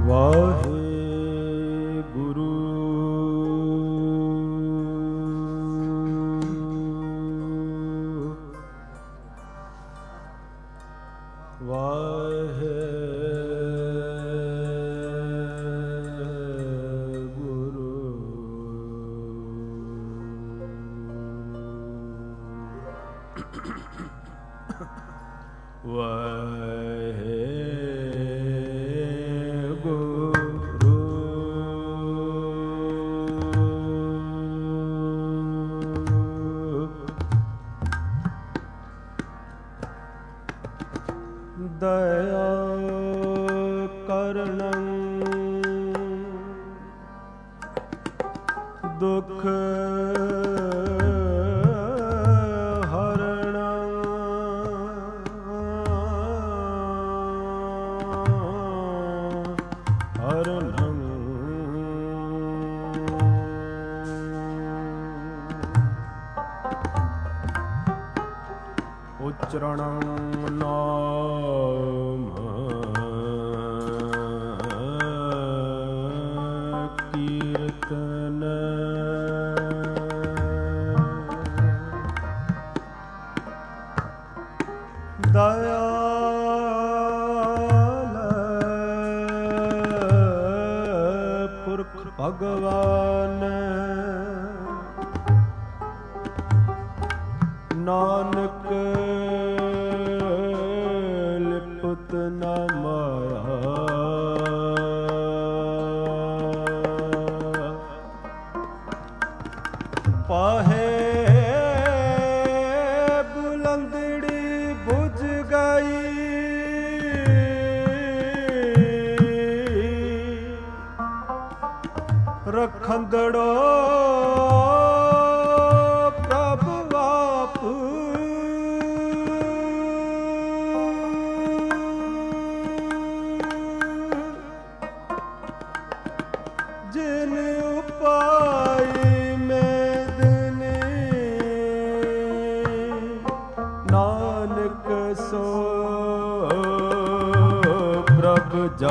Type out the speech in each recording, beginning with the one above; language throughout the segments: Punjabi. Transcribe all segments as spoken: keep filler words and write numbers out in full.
ਵਾਹਿਗੁਰੂ ਦਇਆ ਕਰਨੰ ਦੁਖ ਹਰਣੰ ਹਰਣੰ ਉਚਰਣੰ ਨਾਮ ਕੀਰਤਨ ਦਇਆਲ ਪੁਰਖ ਭਗਵਾਨ ਨਾਨਕ ਲਿਪਤ ਨਾ ਮਾਇਆ ਪਾਹੇ ਬੁਲੰਦੜੀ ਬੁਝ ਗਈ ਰਖੰਦੜੋ ਜਿਨ ਉਪਾਈ ਮੇਦਨੀ ਨਾਨਕ ਸੋ ਪ੍ਰਭ ਜਾ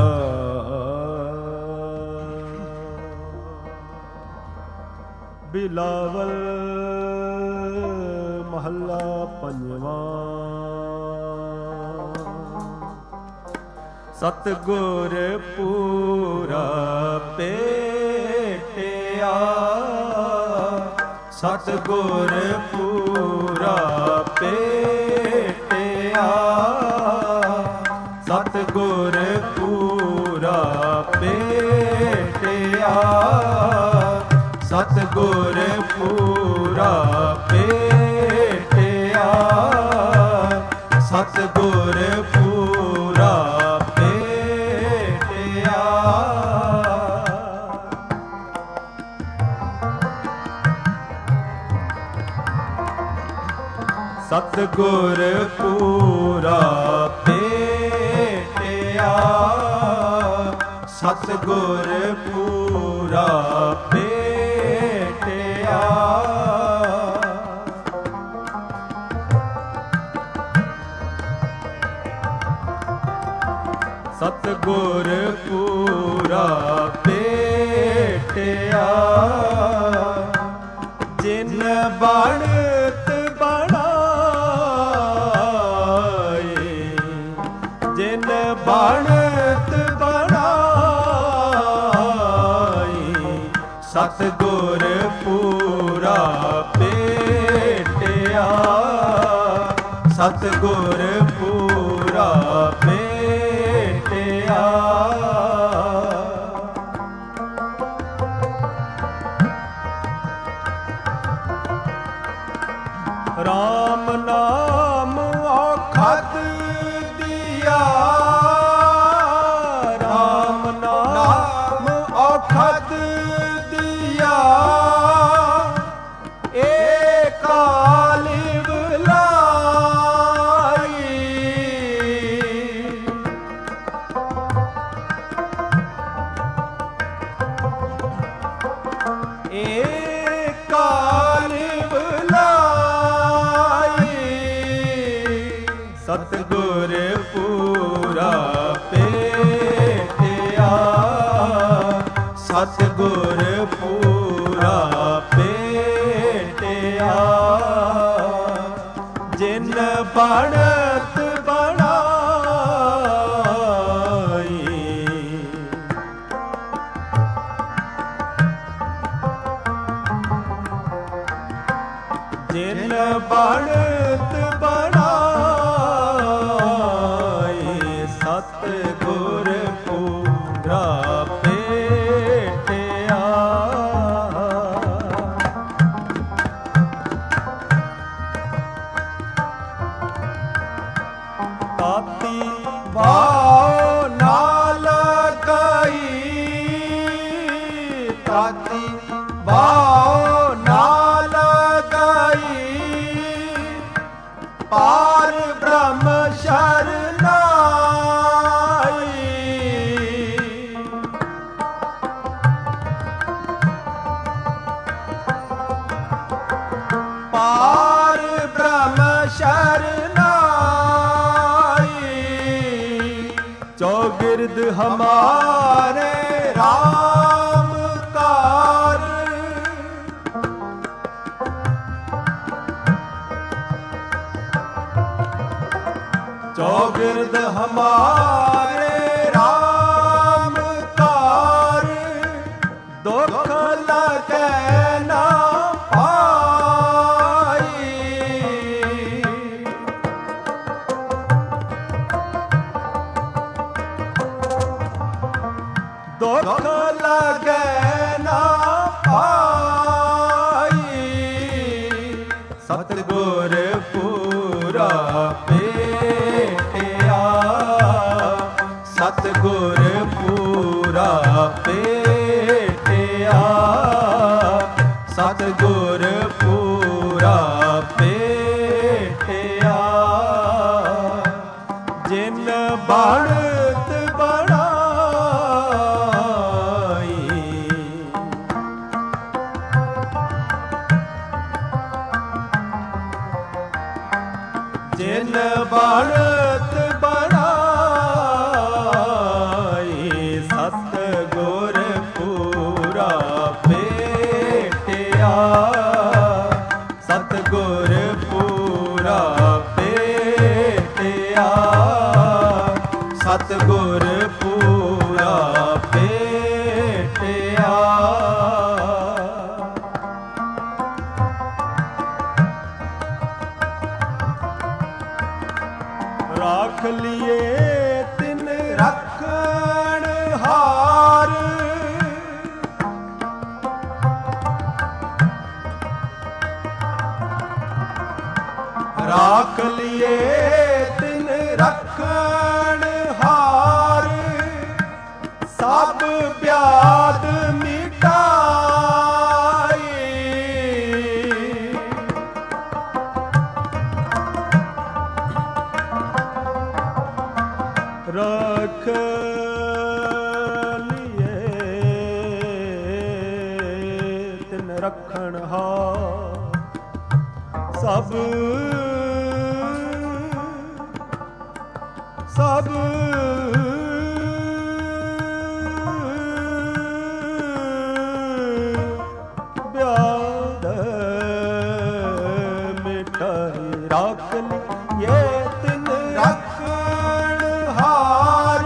ਬਿਲਾਵਲ ਮਹੱਲਾ ਪੰਜਵਾਂ। ਸਤਿਗੁਰ ਪੂਰਾ ਭੇਟਿਆ ਸਤਿਗੁਰ ਪੂਰਾ ਭੇਟਿਆ ਸਤਿਗੁਰ ਪੂਰਾ ਭੇਟਿਆ ਸਤਿਗੁਰ ਪੂਰਾ ਭੇਟਿਆ ਸਤਿਗੁਰ ਪੂਰਾ ਸਤਿਗੁਰ ਪੂਰਾ ਭੇਟਿਆ ਸਤਿਗੁਰ ਪੂਰਾ ਭੇਟਿਆ ਸਤਿਗੁਰ ਪੂਰਾ ਭੇਟਿਆ ਜਿਨ ਬਣਤ ਜਿਨ ਬਣਤ ਬਣਾਈ ਸਤਿਗੁਰ ਪੂਰਾ ਭੇਟਿਆ ਸਤਿਗੁਰ ਪੂਰਾ ਭੇਟਿਆ ਰਾਮ ਨਾਮ ਔਖਦ ਰਾਮ ਨਾਮ ਔਖਦ ਦੀਆ ਏ ਕਾਲਿਵ ਲਾਈ ਏ ਕਾਲਿਵ ਲਾਈ ਸਤਿਗੁਰ ਪੂਰਾ ਭੇਟਿਆ ਸਤਿਗੁਰ ਪੂਰਾ ਭੇਟਿਆ। ਜਿਨ ਬਣਤ ਬਣਾਈ ਜਿਨ ਬਣਤ ਬਣਾਈ ਸਤਿਗੁਰ ਪੂਰਾ ਭੇਟਿਆ। ਤਾਤੀ ਵਾਹ ਨਾਲ ਗਈ ਤਾਤੀ ਵਾਹ ਨਾਲ ਗਈ ਪਾਰ ਬ੍ਰਹਮ ਸ਼ਰਨਾਈ। ਪਾਰ ਬ੍ਰਹਮ ਸ਼ਰਨਾਈ। ਚੌਗਿਰਦ ਹਮਾਰੇ ਰਾਮ ਕਾਰ ਚੌਗਿਰਦ ਹਮਾਰੇ ਰਾਮ ਕਾਰ ਦੁਖ ਲਗੈ ਨਾ ਪਾਈ। ਦੁਖ ਲਗੈ ਨਾ ਪਾਈ। ਸਤਿਗੁਰ ਪੂਰਾ ਭੇਟਿਆ ਸਤਿਗੁਰ ਪੂਰਾ ਭੇਟਿਆ ਸਤਿਗੁਰ ਪੂਰਾ ਭੇਟਿਆ। ਜਿਨ ਬਣਤ ਬਣਾਈ ਜਿਨ ਬਣਤ ਬਣਾਈ ਸਤਿਗੁਰ ਪੂਰਾ ਭੇਟਿਆ ਸਤਿਗੁਰ ਪੂਰਾ ਭੇਟਿਆ ਸਤਿਗੁਰ ਪੂਰਾ ਭੇਟਿਆ। ਰਾਖ ਲਿਏ ਤਿਨ ਰੱਖਣ ਹਾਰ ਰਾਖ ਲਿਏ ਤਿਨ ਰੱਖਣ ਹਾਰ ਸਭ ਵਿਆਦ ਮਿਟਾਈ। ਰੱਖ ਲਿਏ ਤਿਨ ਰੱਖਣ ਹਾਰ ਸਭ ਸਭ ਵਿਆਦ ਮਿਟਾਈ। ਰੱਖ ਲਿਏ ਤਿਨ ਰੱਖਣ ਹਾਰ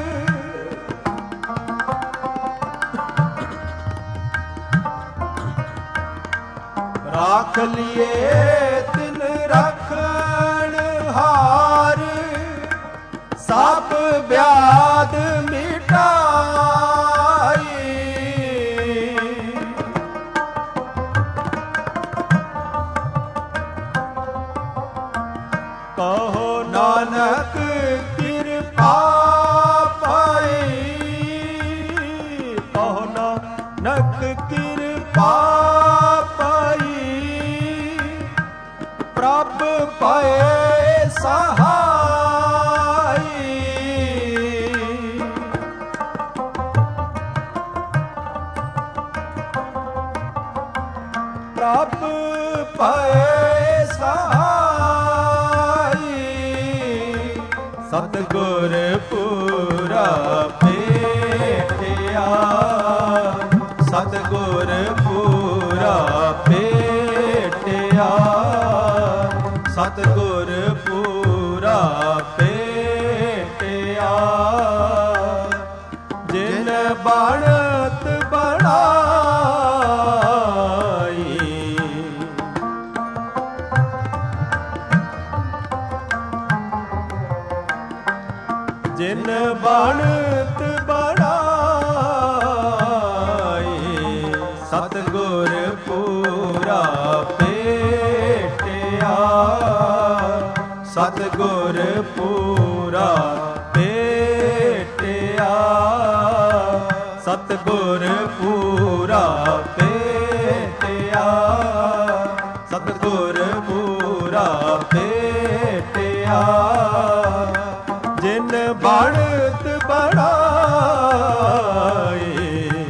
ਰਾਖ ਲਿਏ ਤਿਨ ਰੱਖਣ ਹਾਰ ਸਭ ਵਿਆਦ ਮਿਟਾਈ। ਕਹੋ ਨਾਨਕ ਕਿਰਪਾ ਪਾਈ ਕਹੋ ਨਾਨਕ ਕਿਰਪਾ ਪ੍ਰਭ ਪਏ ਸਹਾਈ। ਪ੍ਰਭ ਪਏ ਸਹਾਈ। ਸਤਿਗੁਰ ਪੂਰਾ ਭੇਟਿਆ ਬਣਤ ਬਣਾਈ। ਜਿਨ ਬਣਤ ਬਣਾਈ ਸਤਿਗੁਰ ਪੂਰਾ ਭੇਟਿਆ। ਸਤਿਗੁਰ ਪੂਰਾ ਭੇਟਿਆ। ਸਤਿਗੁਰ ਪੂਰਾ ਭੇਟਿਆ। ਸਤਿਗੁਰ ਪੂਰਾ ਭੇਟਿਆ। ਜਿਨ ਬਣਤ ਬਣਾਈ।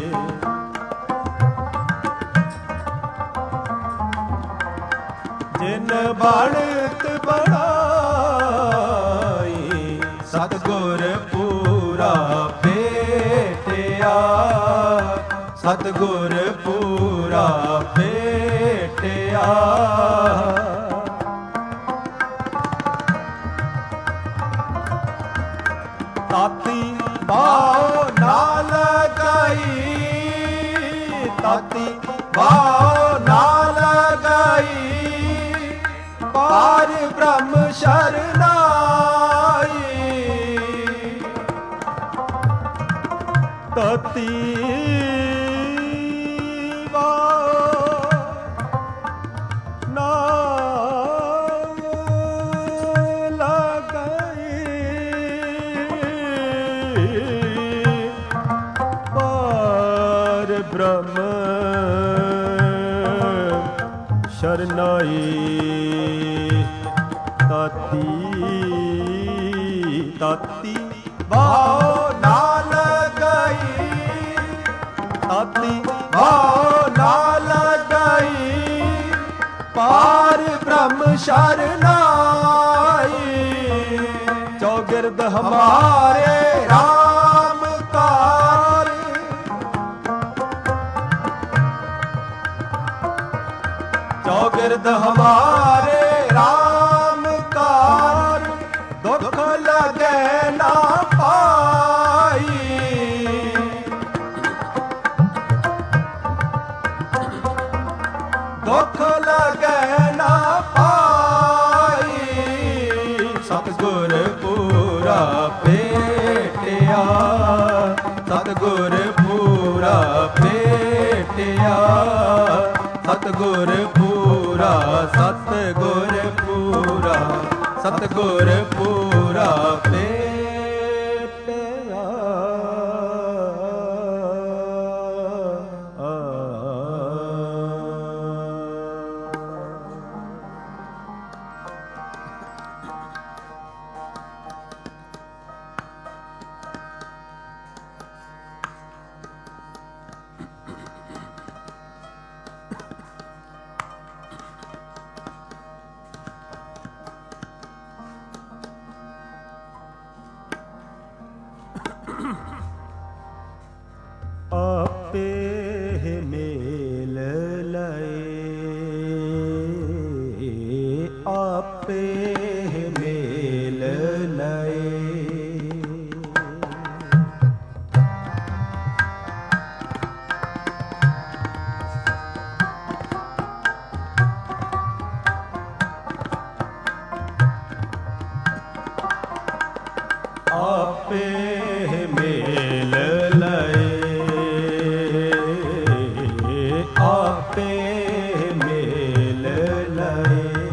ਜਿਨ ਬਣਤ ਬਣਾਈ ਸਤਿਗੁਰ ਪੂਰਾ ਭੇਟਿਆ। ਸਤਿਗੁਰ ਪੂਰਾ ਭੇਟਿਆ। ਤਾਤੀ ਬਾਉ ਨਾ ਲਗਾਈ। ਤਾਤੀ ਬਾਉ ਨਾ ਲਗਾਈ। ਪਾਰ ਬ੍ਰਹਮ ਸ਼ਰਨਾਈ। ਤਾਤੀ ਬਾਉ ਨਾ ਬ੍ਰਹਮ ਸ਼ਰਨਾਈ। ਤਾਤੀ ਤਾਤੀ ਬਾਉ ਨਾ ਲਗਾਈ। ਤਾਤੀ ਬਾਉ ਨਾ ਲਗਾਈ। ਪਾਰ ਬ੍ਰਹਮ ਸ਼ਰਨਾਈ। ਚੌਗਿਰਦ ਹਮਾਰੇ ਰਾਮ ਕਾਰ। ਚੌਗਿਰਦ ਹਮਾਰੇ ਰਾਮ ਕਾਰ। ਦੁੱਖ ਲਗੇ ਨਾ ਪਾਈ। ਦੁੱਖ ਲਗੇ ਨਾ ਪਾਈ। ਸਤਿਗੁਰ ਪੂਰਾ ਭੇਟਿਆ। ਸਤਿਗੁਰ ਪੂਰਾ ਭੇਟਿਆ। ਸਤਿਗੁਰ ਪੂਰਾ ਸਤਿਗੁਰ ਪੂਰਾ ਸਤਿਗੁਰ ਪੂਰਾ ਭੇਟਿਆ। ਆਪੇ ਮੇਲ ਲਏ। ਆਪੇ ਮੇਲ ਲਏ। ਆਪੇ ਮੇਲ ਲਏ। ਆਪੇ ਮੇਲ ਲਏ।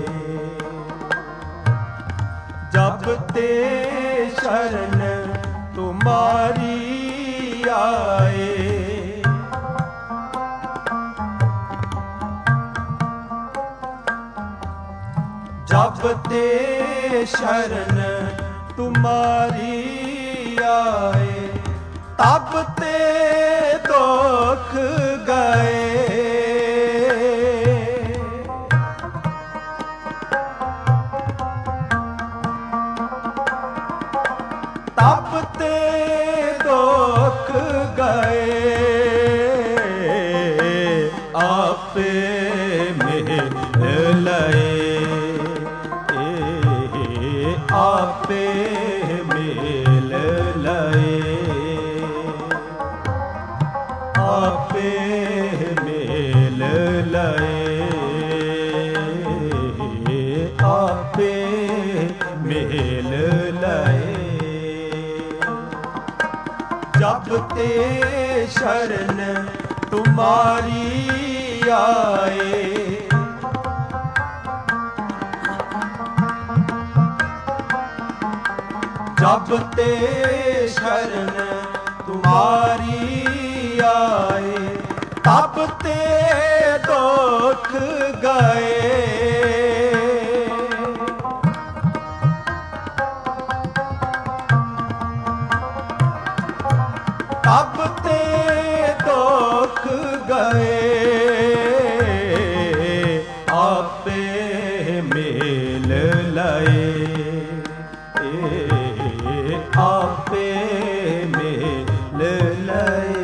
ਜਬ ਤੇ ਸ਼ਰਨ ਤੁਮਾਰੀ ਆਏ। ਜਬ ਤੇ ਸ਼ਰਨ ਤੁਮਾਰੀ ਆਏ। ਤਬ ਤੇ ਦੁੱਖ ਗਏ। ਤਬ ਤੇ ਦੁੱਖ ਗਏ। ਆਪੇ ਮਿਲ ਲਏ। ਆਪੇ ਮਿਲ ਲਏ। ਆਪੇ ਮੇਲ ਲਏ, ਆਪੇ ਮੇਲ ਲਏ। ਜਬ ਤੇ ਸ਼ਰਨ ਤੁਮਾਰੀ ਆਏ, ਜਬ ਤੇ ਸ਼ਰਨ ਤੁਮਾਰੀ ਆਏ, ਤਬ ਤੇ ਦੁਖ ਗਏ। ਤਬ ਤੇ ਦੁਖ ਗਏ, ਆਪੇ ਮੇਲ ਲਏ, ਆਪੇ ਮੇਲ ਲਏ।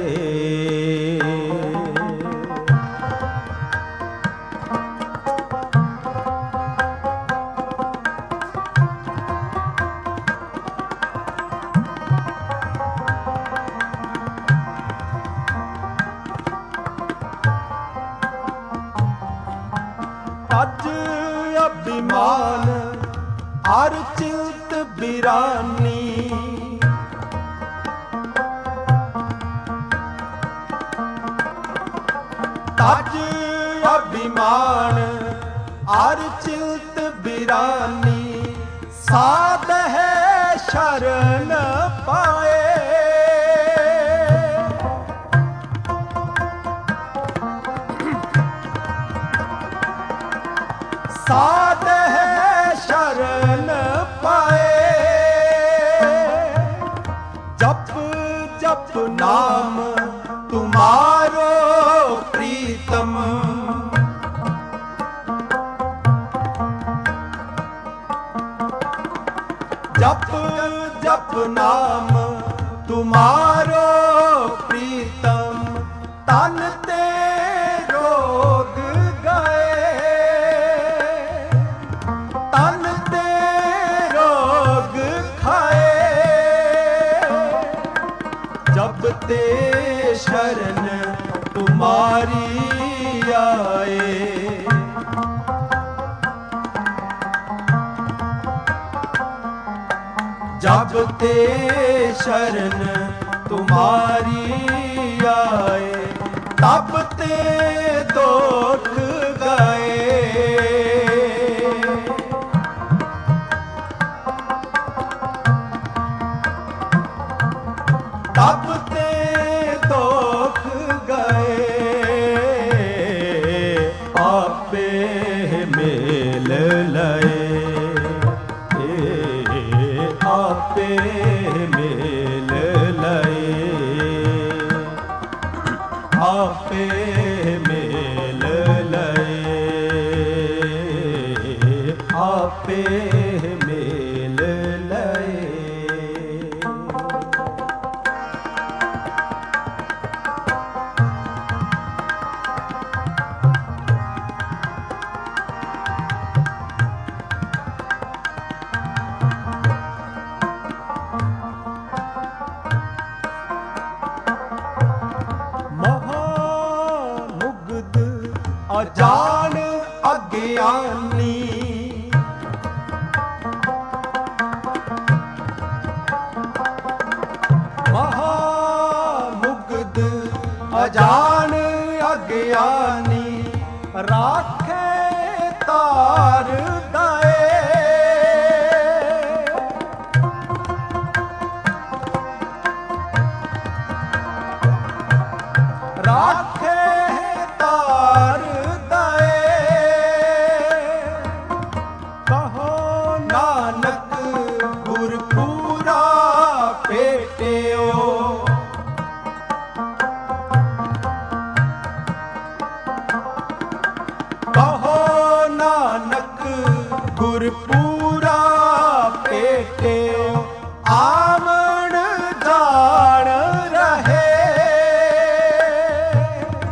ਅਜ ਅਭਿਮਾਨ ਅਰ ਚਿੰਤ ਬਿਰਾਨੀ, ਤਜ ਅਭਿਮਾਨ ਅਰ ਚਿੰਤ ਬਿਰਾਨੀ, ਸਾਧ ਹੈ ਸ਼ਰਨ ਪਾਏ। ਸਾਧ ਹੈ ਸ਼ਰਨ ਪਾਏ, ਜਪ ਜਪ ਨਾਮ ਤੁਮਾਰੋ ਪ੍ਰੀਤਮ, ਜਪ ਜਪ ਨਾਮ ਤੁਮਾਰੋ ਪ੍ਰੀਤਮ, ਤਨ ਤੇ ਰੋਗ ਗਏ, ਤਨ ਤੇ ਰੋਗ ਖਾਏ। ਜਬ ਤੇ ਸ਼ਰਨ ਤੁਮਾਰੀ ਆਏ, ਜਬ ਤੇ ਸ਼ਰਨ ਤੁਮਾਰੀ ਆਏ, ਤਬ ਤੇ ਦੁਖ ਗਏ। ਤਬ ਤੇ ਦੁਖ ਗਏ, ਆਪੇ ਮੇਲ ਲਏ, ਆਪੇ ਮੇਲ ਲਏ, ਆਪੇ ਮੇਲ ਲਏ, ਆਪੇ ਮੇਲ ਲਏ। ਅਜਾਨ ਅਗਿਆਨੀ, ਮਹਾਮੁਗਧ ਅਜਾਨ ਅਗਿਆਨੀ, ਰਾਖੇ ਤਾਰ ਦਾਏ। ਰਾਖੇ ਤਾਰ ਨਾਨਕ ਗੁਰ ਪੂਰਾ ਭੇਟਿਓ, ਕਹੋ ਨਾਨਕ ਗੁਰ ਪੂਰਾ ਭੇਟਿਓ, ਆਵਣ ਜਾਣ ਰਹੇ।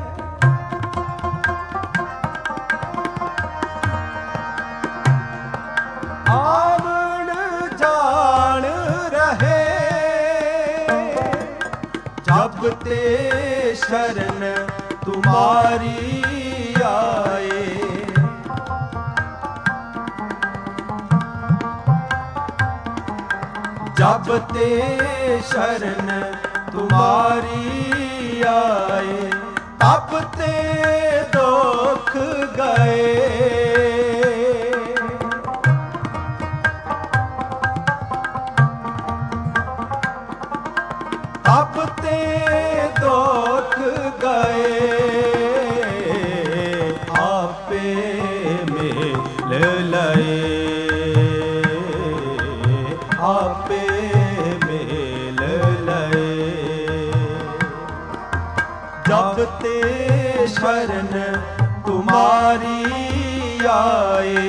जब ते शरण तुम्हारी आए। जब ते शरण तुम्हारी आए, तब ते दुख गए। तब ते दुख गए, आपे मिल लए। आपे मिल लए। जब ते शरण तुम्हारी आए।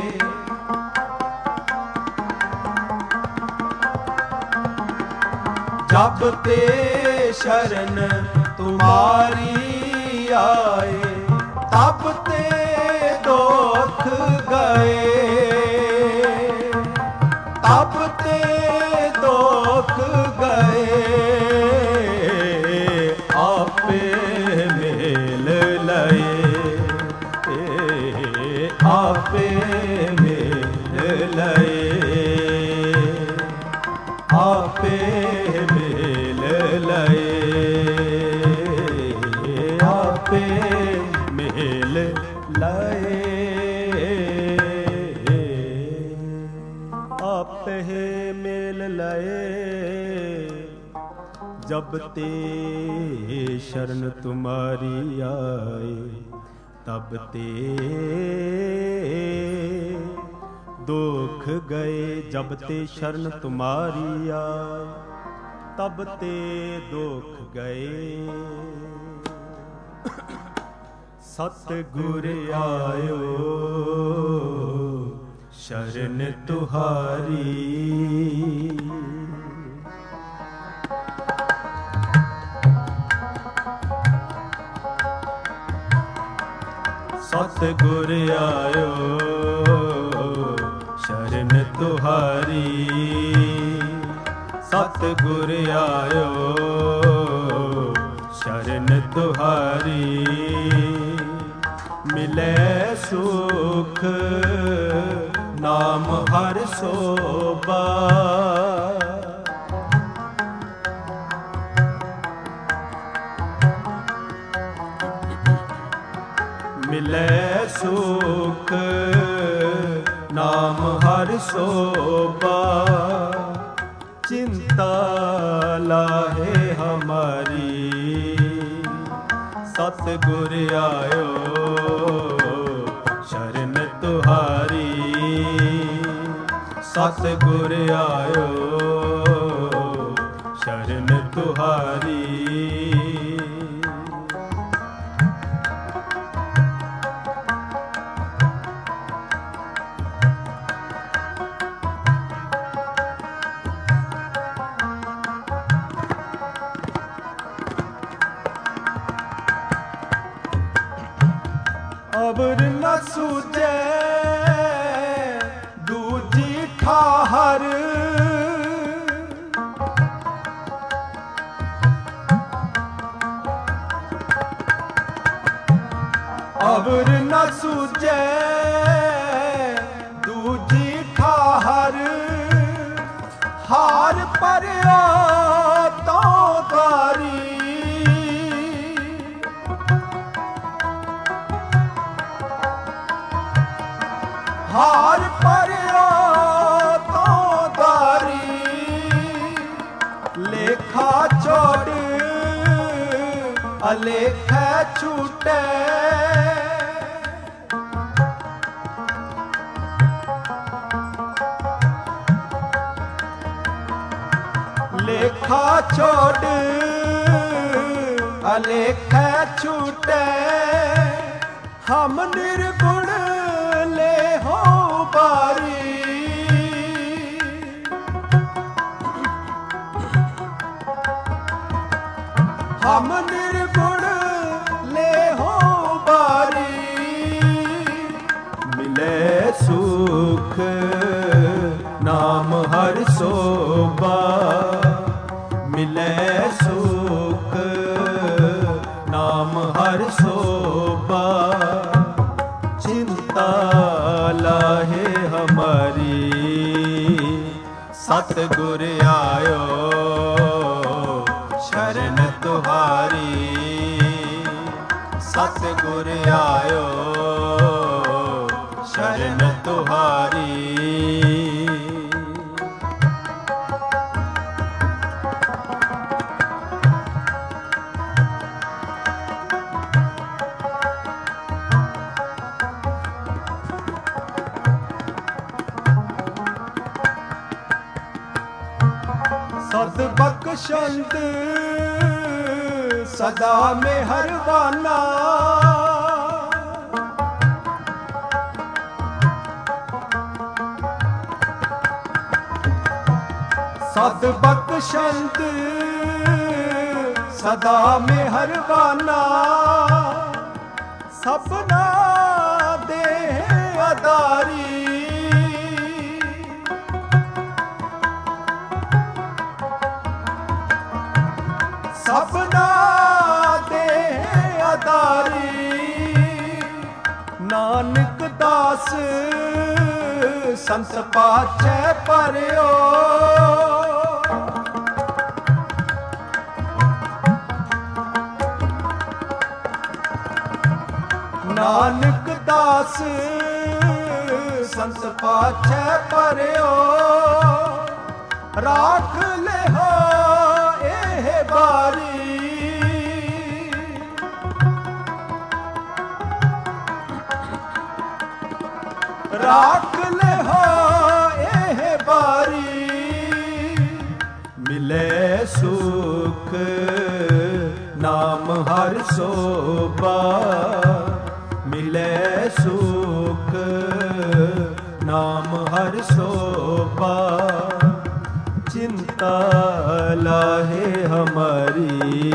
जब ते शरण तुम्हारी आए, तब ते दुख गए। तब ते दुख गए, आपे मिल लए। आपे मिल लए। आपे मिल लए। आपे मिल लए। आपे मिल लए। जब ते शरण तुम्हारी आए, तब ते दुख गए। जब ते शरण तुम्हारी आए, तब ते दुख गए। सतगुर आयो शरण तुहारी। सतगुर आयो शरण तुहारी। सतगुर आयो शरण तुहारी। मिले सुख नाम हर सोबा। मिले सुख नाम हर सोबा। चिंता लाहे हमारी। सतगुर आयो शरण तुहारी। सतगुर आयो शरण तुहारी। अबर न सूझे दूजी ठाहर। अबर न सूझे दूजी ठाहर। हार परया तो तारी। हार परया तो दारी। लेखा छोड़ अलेखा छूटे। लेखा छोड़ अलेखा छूटे। हम निर्गुण ले हो बारी। हम निर्गुण ले हो बारी। मिले सुख नाम हर सोबा। ਮਿਲੈ ਸੁਖ ਨਾਮ ਹਰਿ ਸੋਭਾ ਚਿੰਤਾ ਲਾਹੇ ਹਮਾਰੀ ਸਤਿਗੁਰ ਆਇਓ ਸ਼ਰਨ ਤੁਹਾਰੀ ਸਤਿਗੁਰ ਆਇਓ ਸ਼ਰਨ ਤੁਹਾਰੀ ਸਤ ਬਖਸ਼ੰਦ ਸਦਾ ਮਿਹਰਬਾਨਾ ਸਤ ਬਖਸ਼ੰਦ ਸਦਾ ਮਿਹਰਬਾਨਾ ਸਭਨਾ ਦੇ ਆਧਾਰੀ ਸਭਨਾ ਦੇ ਆਧਾਰੀ ਨਾਨਕ ਦਾਸ ਸੰਤ ਪਾਛੈ ਪਰਿਓ ਨਾਨਕ ਦਾਸ ਸੰਤ ਪਾਛੈ ਪਰਿਓ ਰਾਖ ਲਿਓ ਇਹ ਬਾਰੀ ਰਾਖ ਲਿਓ ਇਹ ਬਾਰੀ ਮਿਲੇ ਸੁਖ ਨਾਮ ਹਰਿ ਸੋਭਾ ਮਿਲੇ ਸੁਖ ਨਾਮ ਹਰਿ ਸੋਭਾ ਚਿੰਤਾ ਲਾਹੇ ਹਮਾਰੀ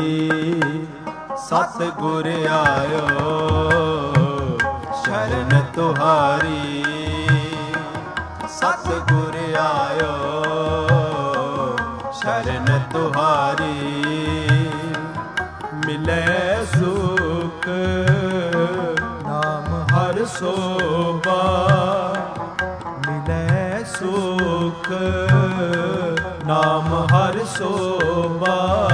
ਸਤਿਗੁਰ ਆਇਓ ਸ਼ਰਨ ਤੁਹਾਰੀ ਸਤਿਗੁਰ ਆਇਓ ਸ਼ਰਨ ਤੁਹਾਰੀ ਮਿਲੇ ਸੁਖ ਨਾਮ ਹਰਿ ਸੋਭਾ ਮਿਲੇ ਸੁਖ ਨਾਮ ਹਰਿ ਸੋਭਾ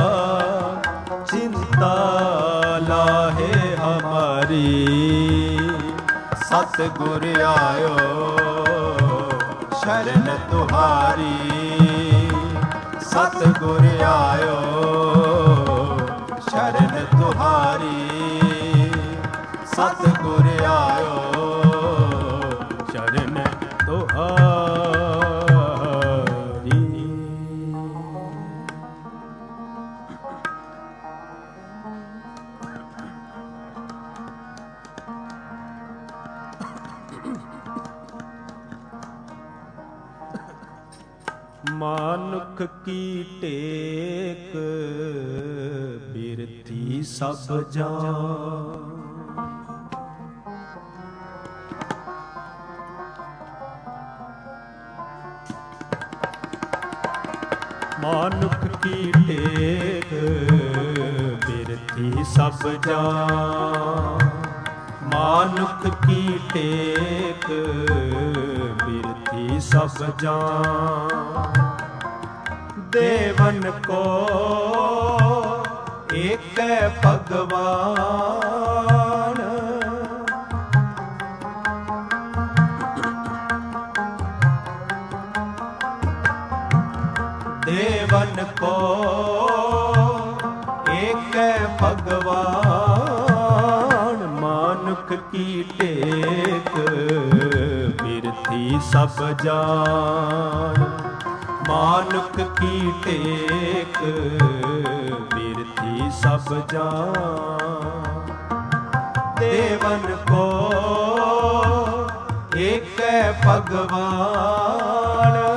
ਚਿੰਤਾ ਲਾਹੇ ਹਮਾਰੀ ਸਤਿਗੁਰ ਆਇਓ ਸ਼ਰਨ ਤੁਹਾਰੀ ਸਤਿਗੁਰ ਆਇਓ ਸ਼ਰਨ ਤੁਹਾਰੀ ਸਤਿਗੁਰ ਆਇਓ ਸ਼ਰਨ ਤੁਹਾਰੀ ਮਾਨੁਖ ਕੀ ਟੇਕ ਬਿਰਥੀ ਸਭ ਜਾਨ ਮਾਨੁਖ ਕੀ ਟੇਕ ਬਿਰਥੀ ਸਭ ਜਾਨ ਮਾਨੁਖ ਕੀ ਟੇਕ ਬਿਰਥੀ ਸਭ ਜਾਨ ਦੇਵਨ ਕੋ ਏਕੈ ਭਗਵਾਨ ਦੇਵਨ ਕੋ ਏਕੈ ਭਗਵਾਨ ਮਾਨੁਖ ਕੀ ਟੇਕ ਬਿਰਥੀ ਸਭ ਜਾਨ ਮਾਨੁਖ ਕੀ ਟੇਕ ਬਿਰਥੀ ਸਭ ਜਾਨ ਦੇਵਨ ਕੋ ਏਕੈ ਭਗਵਾਨ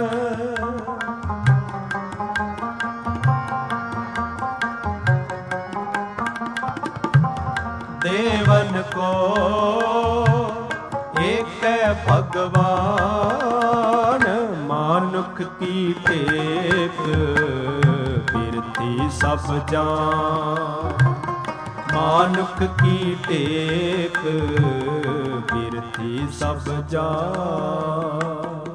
ਦੇਵਨ ਕੋ ਏਕੈ ਭਗਵਾਨ ਮਾਨੁਖ ਕੀ ਟੇਕ ਬਿਰਥੀ बिरथी सब जान। मानुख की टेक बिरथी सब जान।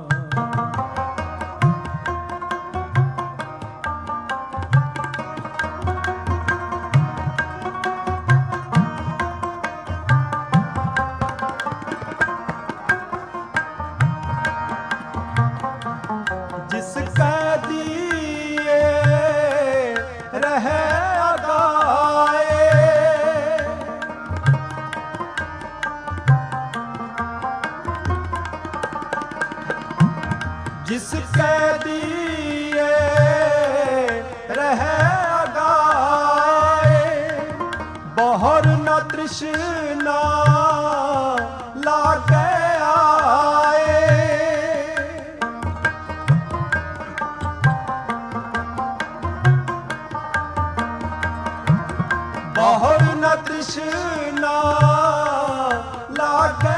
जिसके दिए रहे अगाए, बहुर न तृष्णा लागे आए। बहुर न तृष्णा लागे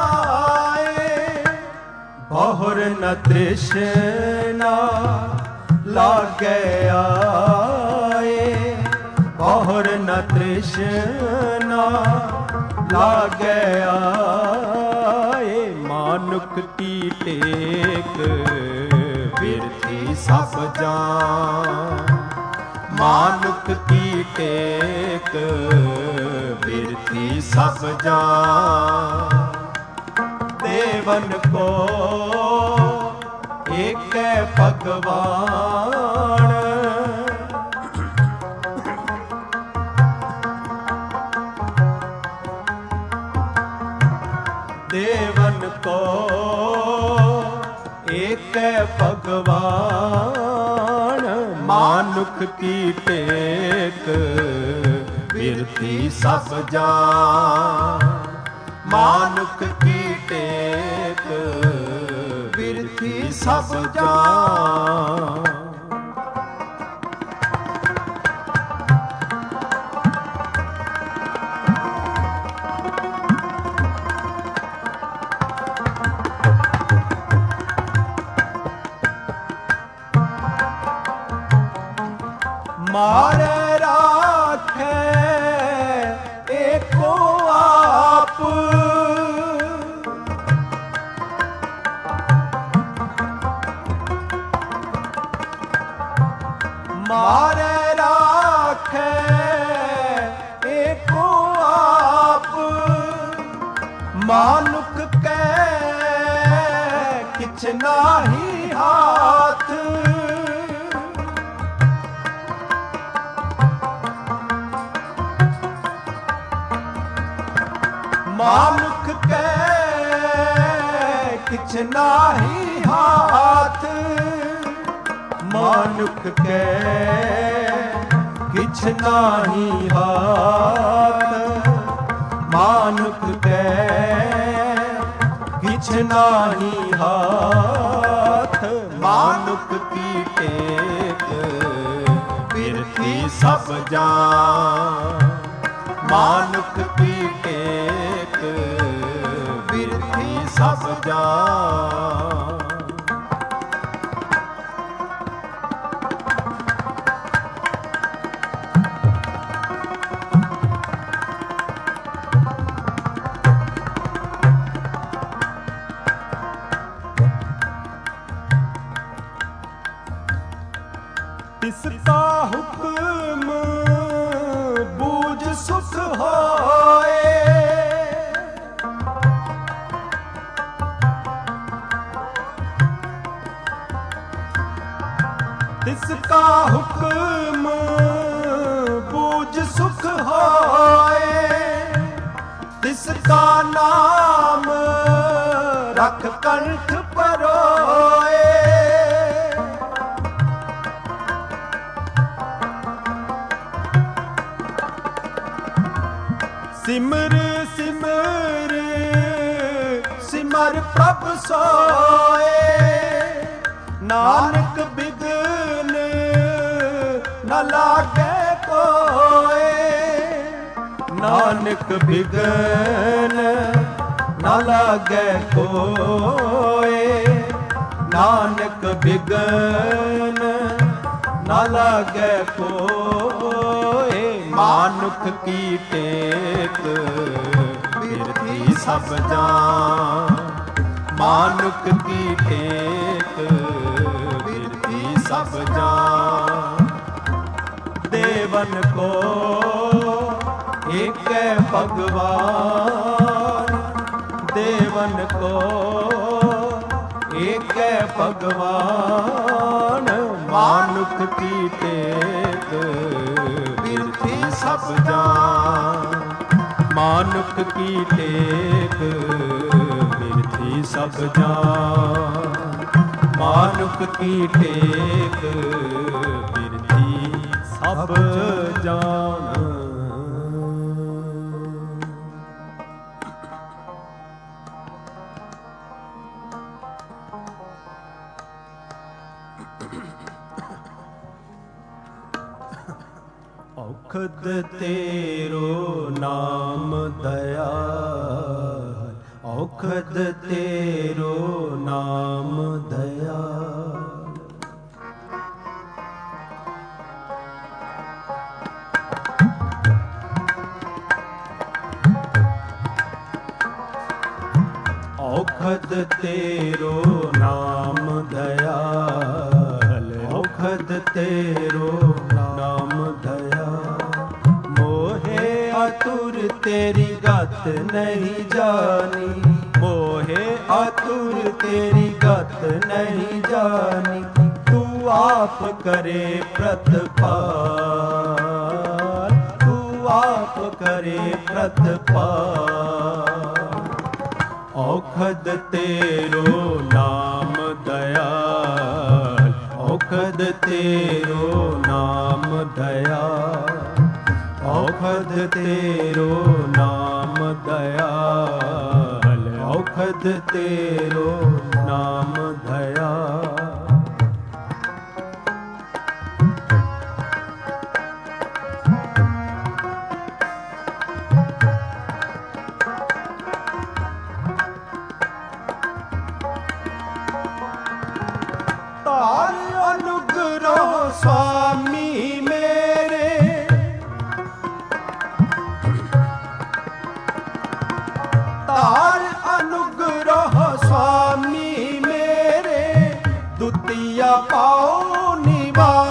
बहुर न तृष्णा लागे आए। बहुर न तृष्णा लागे आए। मानुख की टेक बिरथी सब जान। मानुख की टेक बिरथी सब जान। देवन को एक भगवान। देवन को एक भगवान। मानुख की टेक बिरथी सब जान। मानुख की टेक बिरथी सब जान। मारे राखे एको आप। मारे राखे एको आप। मानुख के किछ नाही हाथ। मानुख के किछ नाही हाथ। मानुख के किछ नाही हाथ। मानुख के किछ नाही हाथ। मानुख की टेक बिरथी सब जान। मानुख की टेक बिरथी सब जान। तिसका हुक्म बूझ सुख होए। तिसका हुक्म बूझ सुख होए। तिसका नाम रख कंठ परोए। सिमर सिमर सिमर प्रभ सोए। नानक बिघन न लागे कोए। नानक बिघन न लागे कोए। नानक बिघन ਨਾ ਲਾਗੇ ਕੋਏ। ਮਾਨੁਖ ਕੀ ਟੇਕ ਬਿਰਥੀ ਸਭ ਜਾਨ। ਮਾਨੁਖ ਕੀ ਟੇਕ ਬਿਰਥੀ ਸਭ ਜਾਨ। ਦੇਵਨ ਕੋ ਏਕੈ ਭਗਵਾਨ। ਦੇਵਨ ਕੋ ਏਕੈ ਭਗਵਾਨ। ਮਾਨੁਖ ਕੀ ਟੇਕ ਬਿਰਥੀ ਸਭ ਜਾਨ। ਮਾਨੁਖ ਕੀ ਟੇਕ ਬਿਰਥੀ ਸਭ ਜਾਨ। ਮਾਨੁਖ ਕੀ ਟੇਕ ਬਿਰਥੀ ਸਭ ਜਾਨ। ਔਖਦ ਤੇਰੋ ਨਾਮ ਦਇਆਲ। ਔਖਦ ਤੇਰੋ ਨਾਮ ਦਇਆਲ। ਔਖਦ ਤੇਰੋ ਨਾਮ ਦਇਆਲ। ਔਖਦ ਤੇਰੋ ਨਾਮ ਦਇਆਲ। ਮੋਹੇ ਆਤੁਰ ਤੇਰੀ ਗਤ ਨਹੀਂ ਜਾਣੀ। ਮੋਹੇ ਆਤੁਰ ਤੇਰੀ ਗਤ ਨਹੀਂ ਜਾਣੀ। ਤੂੰ ਆਪ ਕਰੇ ਪ੍ਰਤਪਾਲ। ਤੂੰ ਆਪ ਕਰੇ ਪ੍ਰਤਪਾਲ। ਔਖਦ ਤੇਰੋ ਨਾਮ ਦਇਆਲ। ਔਖਦ ਤੇਰੋ ਨਾਮ ਦਇਆਲ। ਔਖਦ ਤੇਰੋ ਨਾਮ ਦਇਆਲ। ਔਖਦ ਤੇਰੋ ਨਾਮ ਦਇਆਲ। ਤਾਰ ਅਨੁਗ੍ਰਹ ਸੁਆਮੀ ਮੇਰੇ। ਤਾਰ ਅਨੁਗ੍ਰਹ ਸੁਆਮੀ ਮੇਰੇ। ਦੁਤੀਆ ਪਾਉ ਨਿਵਾਰ।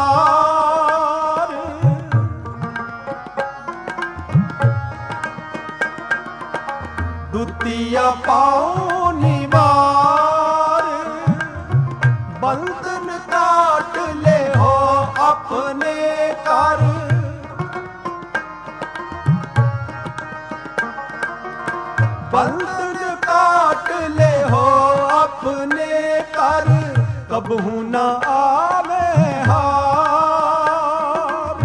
ਦੁਤੀਆ ਪਾਉ ਨਿਵਾਰ। ਬੰਧਨ ਕਾਟ ਲਿਓ ਆਪਣੇ ਘਰ। ਬੰਧਨ ਕਾਟ ਲਿਓ ਆਪਣੇ ਘਰ। ਕਬਹੂ ਨਾ ਆਵੇ ਹਾਰ।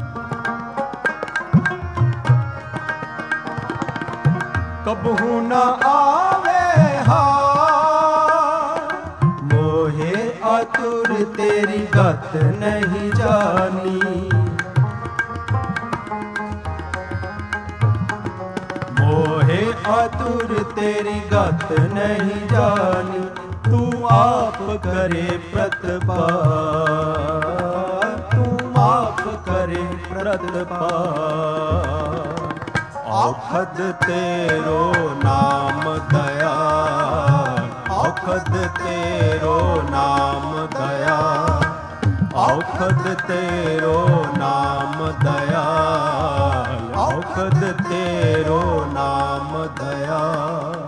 ਕਬਹੂ ਨਾ ਆਵੇ ਹਾਰ। ਮੋਹੇ ਆਤੁਰ ਤੇਰੀ ਗਤ ਨਹੀਂ ਜਾਣੀ। ਮੋਹੇ ਆਤੁਰ ਤੇਰੀ ਗਤ ਨਹੀਂ ਜਾਣੀ। ਤੂੰ ਆਪ ਕਰੇ ਪ੍ਰਤਪਾਲ। ਤੂੰ ਆਪ ਕਰੇ ਪ੍ਰਤਪਾਲ। ਔਖਦ ਤੇਰੋ ਨਾਮ ਦਇਆਲ। ਔਖਦ ਤੇਰੋ ਨਾਮ ਦਇਆਲ। ਔਖਦ ਤੇਰੋ ਨਾਮ ਦਇਆਲ। ਔਖਦ ਤੇਰੋ ਨਾਮ ਦਇਆਲ।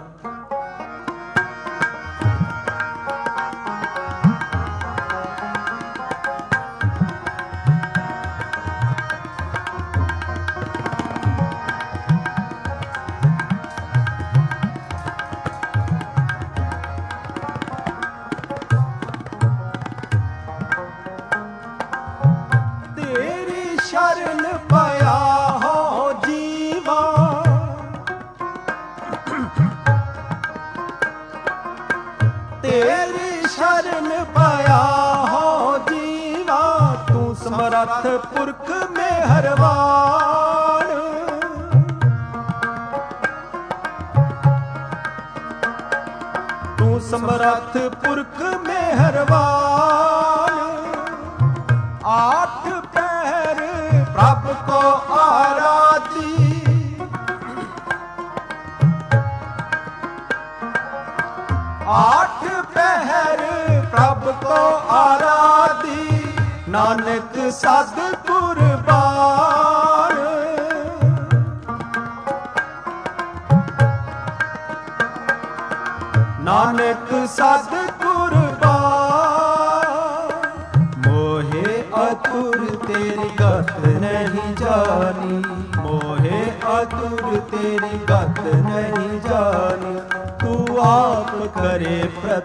ਸ਼ਰਨ ਪਾਇਆ ਹੋ ਜੀਵਾ। ਤੇਰੀ ਸ਼ਰਨ ਪਾਇਆ ਹੋ ਜੀਵਾ। ਤੂੰ ਸਮਰੱਥ ਪੁਰਖ ਮਿਹਰਬਾਨ। ਤੂੰ ਸਮਰੱਥ ਪੁਰਖ ਮਿਹਰਬਾਨ। प्रभु को आराधी। आठ पहर प्रभु को आराधी, नानक सद कुरबान। नानक सद कुरबान। मोहे अतुर तेरी गत नहीं जानी, मोहे अतुर तेरी गत नहीं जानी। तू आप करे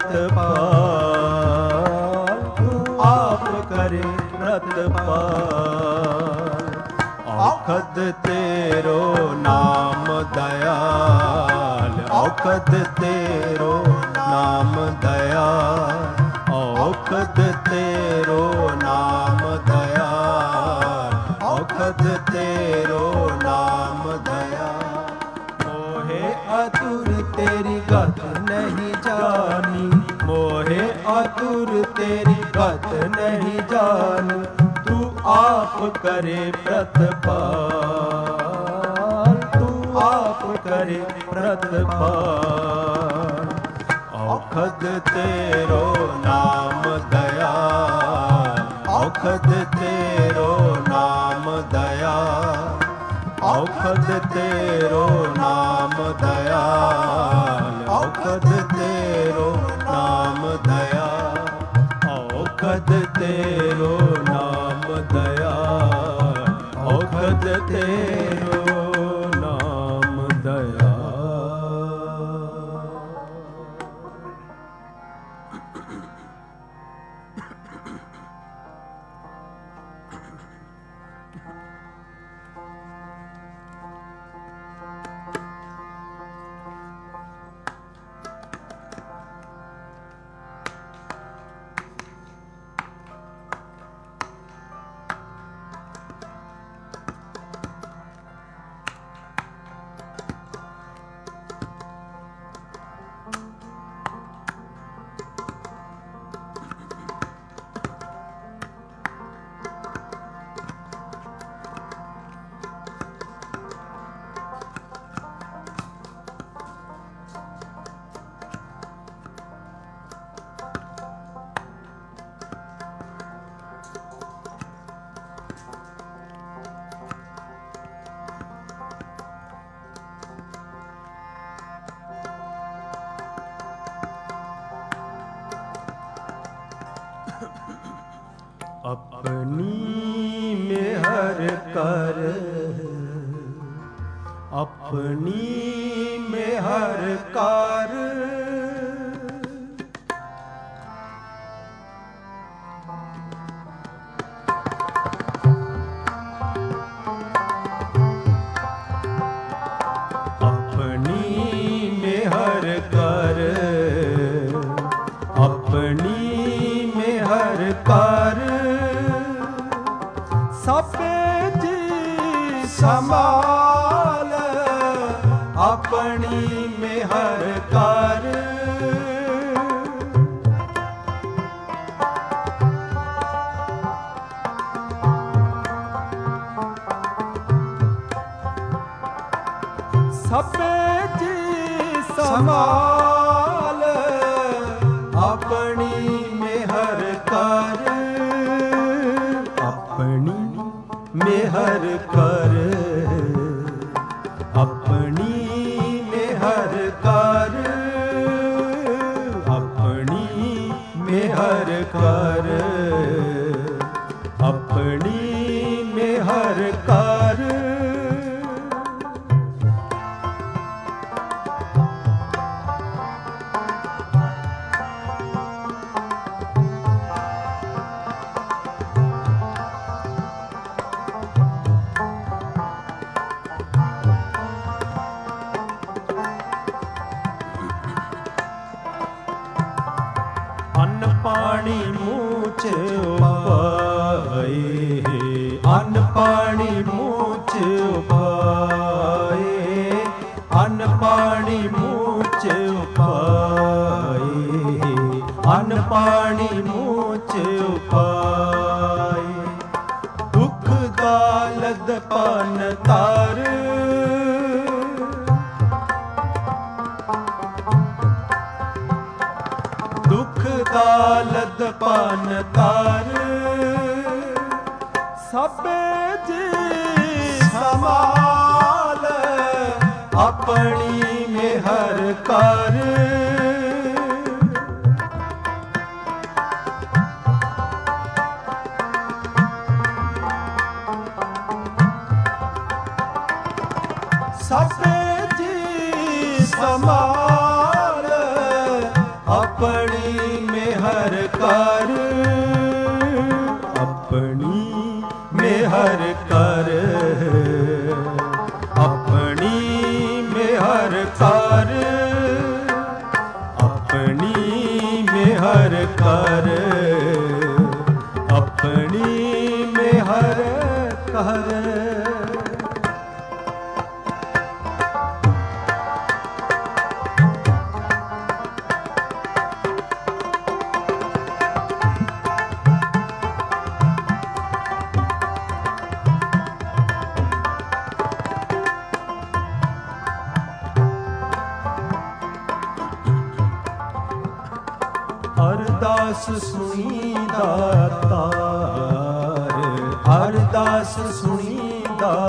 प्रतिपाल, तू आप करे प्रतिपाल। औखद तेरो नाम दयाल, औखद तेरो नाम दयाल, औखद तेरो नाम दयाल, औखद तेरो नाम दयाल। मोहे अतुर तेरी गत नहीं जानी, मोहे अतुर तेरी गत नहीं जानी। तू आप करे प्रतिपाल, तू आप करे प्रतिपाल। औखद तेरो नाम दयाल, औखद तेरो नाम दयाल, औखद तेरो नाम दयाल, औखद तेरो नाम दयाल, औखद तेरो नाम दयाल, औखद तेरो नाम दयाल। अपनी मेहर कर, अपनी मेहर कर। अपनी मेहर कर, अपनी मेहर कर। सबे जी संभाल, अपनी मेहर कर। सबे जी संभाल, अपनी मेहर कर। अपनी मेहर कर, अपनी मेहर कर, अपनी मेहर कर, अपनी मेहर कर। अन्न पानी मुँह च पाए, अन्न पानी मुँह च पाए, अन्न पानी मुँह च पाए, अन्न पानी मुँह च पाए। दुख दा लद ਪਾਨ ਤਾਰ, ਦੁਖ ਦਾ ਲਦ ਪਾਨ ਤਾਰ, ਸਭੇ ਜੀ ਸਮਾਲ ਆਪਣੀ ਮਿਹਰ ਕਰ। ਸਭੇ ਜੀ ਸਮਾਲ ਆਪਣੀ ਮਿਹਰ ਕਰ, ਆਪਣੀ ਮਿਹਰ ਕਰ, ਆਪਣੀ ਮਿਹਰ ਕਰ, ਆਪਣੀ ਮਿਹਰ ਕਰ, ਆਪਣੀ ਮਿਹਰ ਕਰ। ਅਰਦਾਸ ਸੁਣੀ ਦਾਤਾਰ, ਅਰਦਾਸ ਸੁਣੀ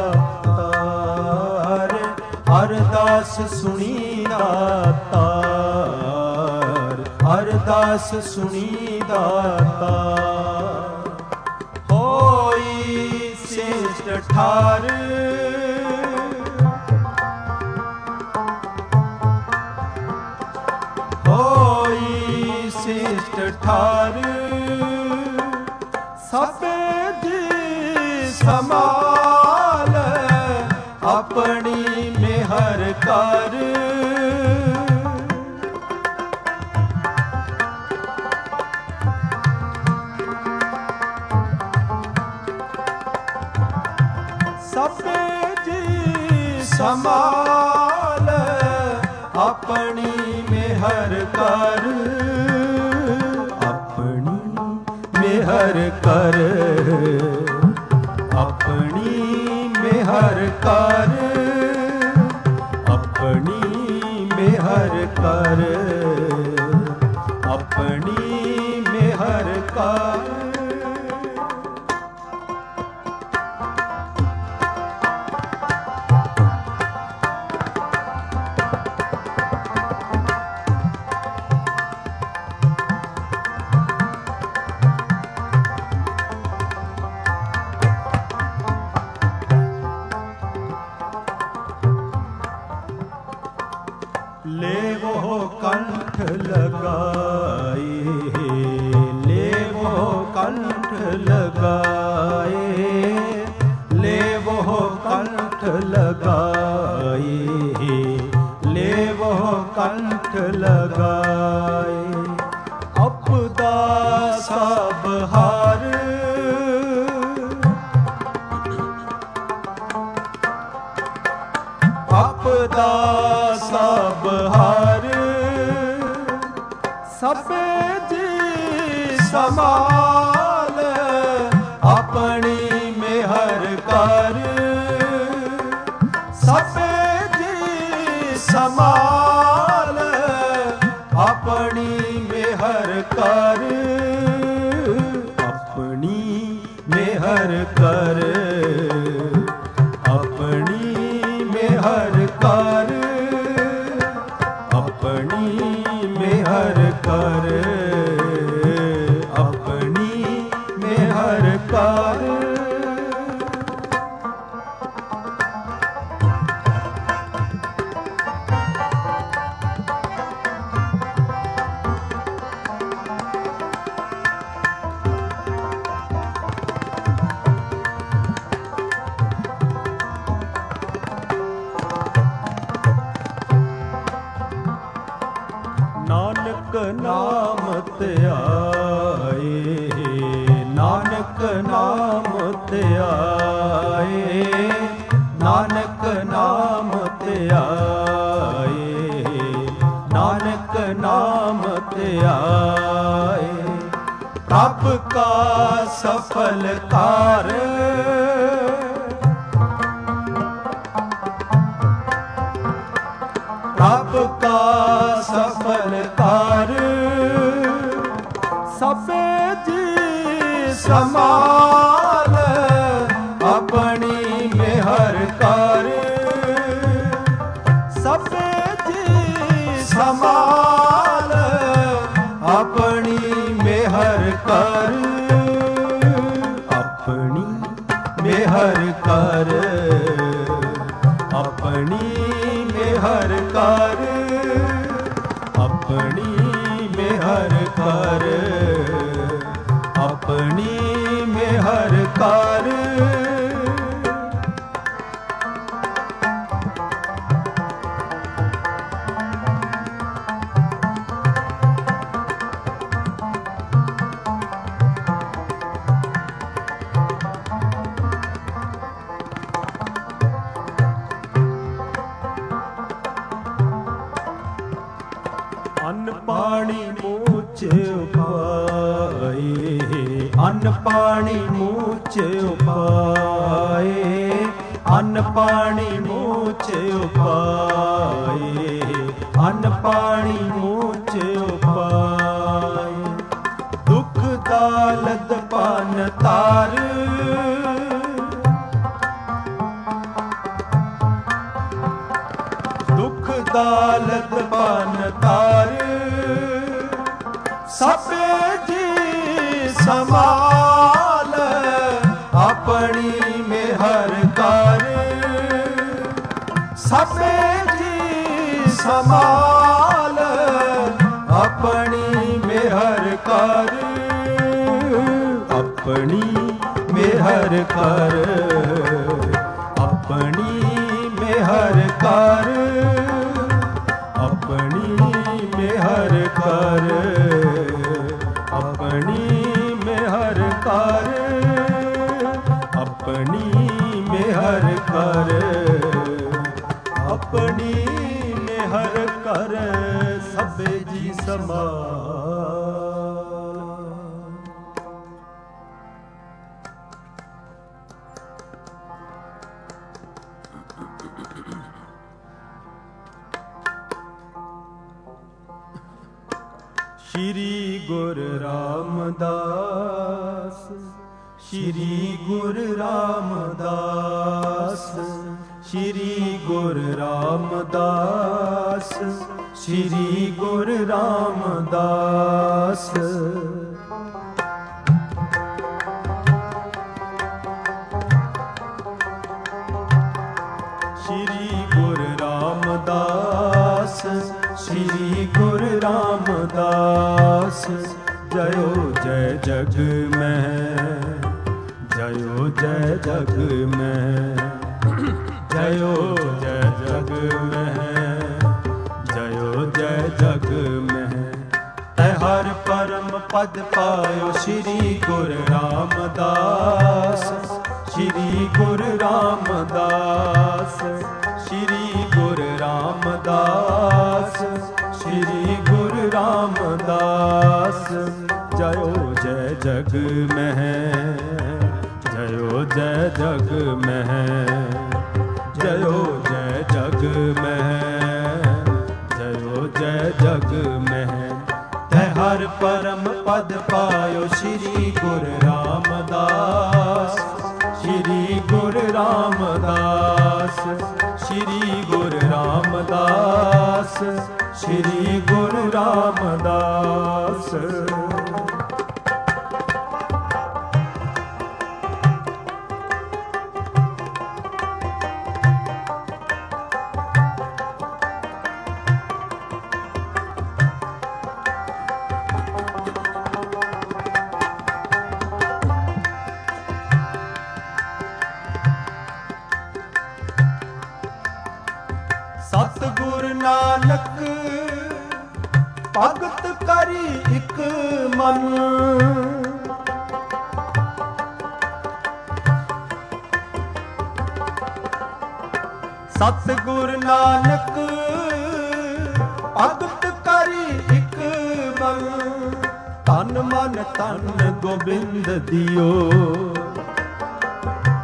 ਦਾਤਾਰ, ਅਰਦਾਸ ਸੁਣੀ ਦਾਤਾਰ, ਅਰਦਾਸ ਸੁਣੀ ਦਾਤਾਰ। ਹੋਈ ਸ੍ਰੇਸ਼ਟ ਠਾਰ, ਹੋਈ ਸ੍ਰੇਸ਼ਟ ਠਾਰ, ਸਭੇ ਜੀ ਸਮਾਲ ਆਪਣੀ ਮਿਹਰ ਕਰ। ਸਭੇ ਜੀ ਸਮਾਲ ਆਪਣੀ ਮਿਹਰ ਕਰ, ਆਪਣੀ ਮਿਹਰ ਕਰ, ਆਪਣੀ ਮਿਹਰ ਕਰ, ਆਪਣੀ ਮਿਹਰ ਕਰ, ਆਪਣੀ ਮਿਹਰ ਕਰ। लेवो कंठ लगाए, लेवो कंठ लगाए, लेवो कंठ लगाए, लेवो कंठ लगाए। अपदा सब हार, अपदा सब हार, सभे जी समाल अपनी मेहर कर। सभे जी समाल अपनी मेहर कर, अपनी मेहर कर, अपनी मेहर कर, अपनी मेहर कर, अपनी मेहर कर। नानक नाम त्याए, नानक नाम त्याए, नानक नाम त्याए, नानक नाम त्याए। प्रभ का सफल कार्य, ਕਾ ਸਫਲ ਕਰ, ਸਭੇ ਜੀ ਸਮਾਲ ਆਪਣੀ ਮਿਹਰ ਕਰ, ਸਭੇ ਜੀ ਸਮਾਲ ਆਪਣੀ ਮਿਹਰ ਕਰ, ਆਪਣੀ ਮਿਹਰ ਕਰ, ਆਪਣੀ ਮਿਹਰ ਕਰ, ਆਪਣੀ ਮਿਹਰ ਕਰ, ਆਪਣੀ ਮਿਹਰ ਕਰ। ਅੰਨ ਪਾਣੀ ਮੂੰਹ ਚ ਉਪਾਏ, ਅੰਨ ਪਾਣੀ ਮੂੰਹ ਚ ਉਪਾਏ, ਅੰਨ ਪਾਣੀ ਮੂੰਹ ਚ ਉਪਾਏ, ਅੰਨ ਪਾਣੀ ਮੂੰਹ ਚ ਉਪਾਏ, ਦੁੱਖ ਦਾਲਦ ਪਾਨ ਤਾਰ, ਦੁੱਖ ਦਾਲਦ ਪਾਨ ਤਾਰ, ਸਭੇ ਜੀ ਸਮਾਲ ਆਪਣੀ ਮਿਹਰ ਕਰ, ਸਭੇ ਜੀ ਸਮਾਲ ਆਪਣੀ ਮਿਹਰ ਕਰ, ਆਪਣੀ ਮਿਹਰ ਕਰ, ਆਪਣੀ ਮਿਹਰ ਕਰ, ਆਪਣੀ ਮਿਹਰ ਕਰ, ਆਪਣੀ ਮਿਹਰ ਕਰ, ਆਪਣੀ ਮਿਹਰ ਕਰ, ਆਪਣੀ ਮਿਹਰ ਕਰ, ਸਭੇ ਜੀ ਸਮਾਲ। ਸ਼੍ਰੀ ਗੁਰੂ ਰਾਮਦਾਸ, ਸ਼੍ਰੀ ਗੁਰੂ ਰਾਮਦਾਸ, ਸ਼੍ਰੀ ਗੁਰੂ ਰਾਮਦਾਸ, ਸ਼੍ਰੀ ਗੁਰੂ ਰਾਮਦਾਸ। ਸ਼੍ਰੀ ਗੁਰੂ ਰਾਮਦਾਸ, ਸ਼੍ਰੀ ਗੁਰੂ ਰਾਮਦਾਸ, ਜਯੋ ਜੈ ਜਗ ਮਹਿ, ਜਯੋ ਜੈ ਜਗ ਮਹਿ, ਜਯੋ ਜੈ ਜਗ ਮਹਿ, ਜਯੋ ਜੈ ਜਗ ਮਹਿ। ਤੈ ਹਰ ਪਰਮ ਪਦ ਪਾਇਓ ਸ਼੍ਰੀ ਗੁਰੂ ਰਾਮਦਾਸ, ਸ਼੍ਰੀ ਗੁਰੂ ਰਾਮਦਾਸ, ਸ਼੍ਰੀ ਗੁਰੂ ਰਾਮਦਾਸ, ਸ਼੍ਰੀ ਗੁਰੂ ਰਾਮਦਾਸ। ਜਯੋ ਜੈ ਜਗ ਮਹਿ, ਜਯੋ ਜੈ ਜਗ ਮਹਿ, ਜਯੋ ਜੈ ਜਗ ਮਹਿ, ਜਯੋ ਜੈ ਜਗ ਮਹਿ। ਤੈ ਹਰ ਪਰਮ ਪਦ ਪਾਇਓ ਸ਼੍ਰੀ ਗੁਰੂ ਰਾਮਦਾਸ, ਸ਼੍ਰੀ ਗੁਰੂ ਰਾਮਦਾਸ, ਸ਼੍ਰੀ ਗੁਰੂ ਰਾਮਦਾਸ, ਸ਼੍ਰੀ ਗੁਰੂ ਰਾਮਦਾਸ। ਸਤਿਗੁਰ ਨਾਨਕ ਭਗਤ ਕਰੀ ਇਕ ਮਨ, ਸਤਿਗੁਰ ਨਾਨਕ ਭਗਤ ਕਰੀ ਇਕ ਮਨ। ਤਨ ਮਨ ਤਨ ਗੋਬਿੰਦ ਦਿਓ,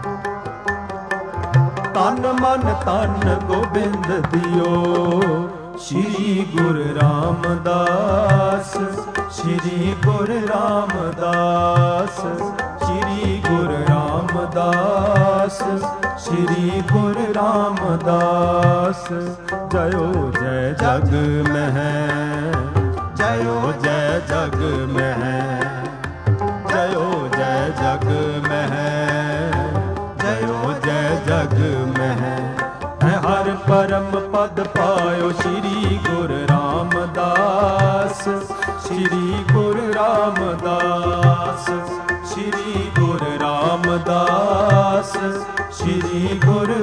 ਤਨ ਮਨ ਤਨ ਗੋਬਿੰਦ ਦਿਓ। ਸ਼੍ਰੀ ਗੁਰੂ ਰਾਮਦਾਸ, ਸ਼੍ਰੀ ਗੁਰੂ ਰਾਮਦਾਸ, ਸ਼੍ਰੀ ਗੁਰੂ ਰਾਮਦਾਸ, ਸ਼੍ਰੀ ਗੁਰੂ ਰਾਮਦਾਸ। ਜਯੋ ਜੈ ਜਗ ਮਹਿ, ਜਯੋ ਜੈ ਜਗ ਮਹਿ, ਜਯੋ ਜੈ ਜਗ ਮਹਿ, ਜਯੋ ਜੈ ਜਗ ਮਹਿ। ਹਰ ਪਰਮ ਪਦ ਪਾਇਓ ਸ਼੍ਰੀ ਗੁਰੂ ਰਾਮਦਾਸ, ਸ਼੍ਰੀ ਗੁਰੂ ਰਾਮਦਾਸ, ਸ਼੍ਰੀ ਗੁਰੂ ਰਾਮਦਾਸ, ਸ਼੍ਰੀ ਗੁਰੂ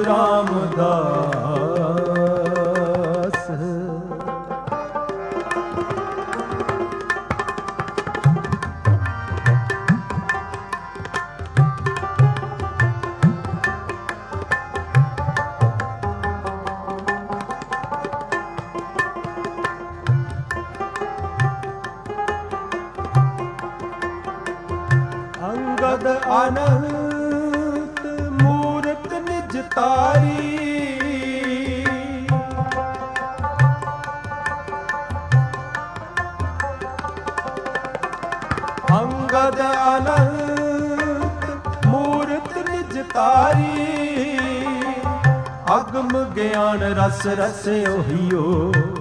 ਰਾਮਦਾਸ। ਅੰਗਦ ਅਨੰਤ ਮੂਰਤ ਨਿਜ ਤਾਰੀ, ਅੰਗਦ ਅਨੰਤ ਮੂਰਤ ਨਿਜ ਤਾਰੀ। ਅਗਮ ਗਿਆਨ ਰਸ ਰਸ ਉਹੀ ਓ,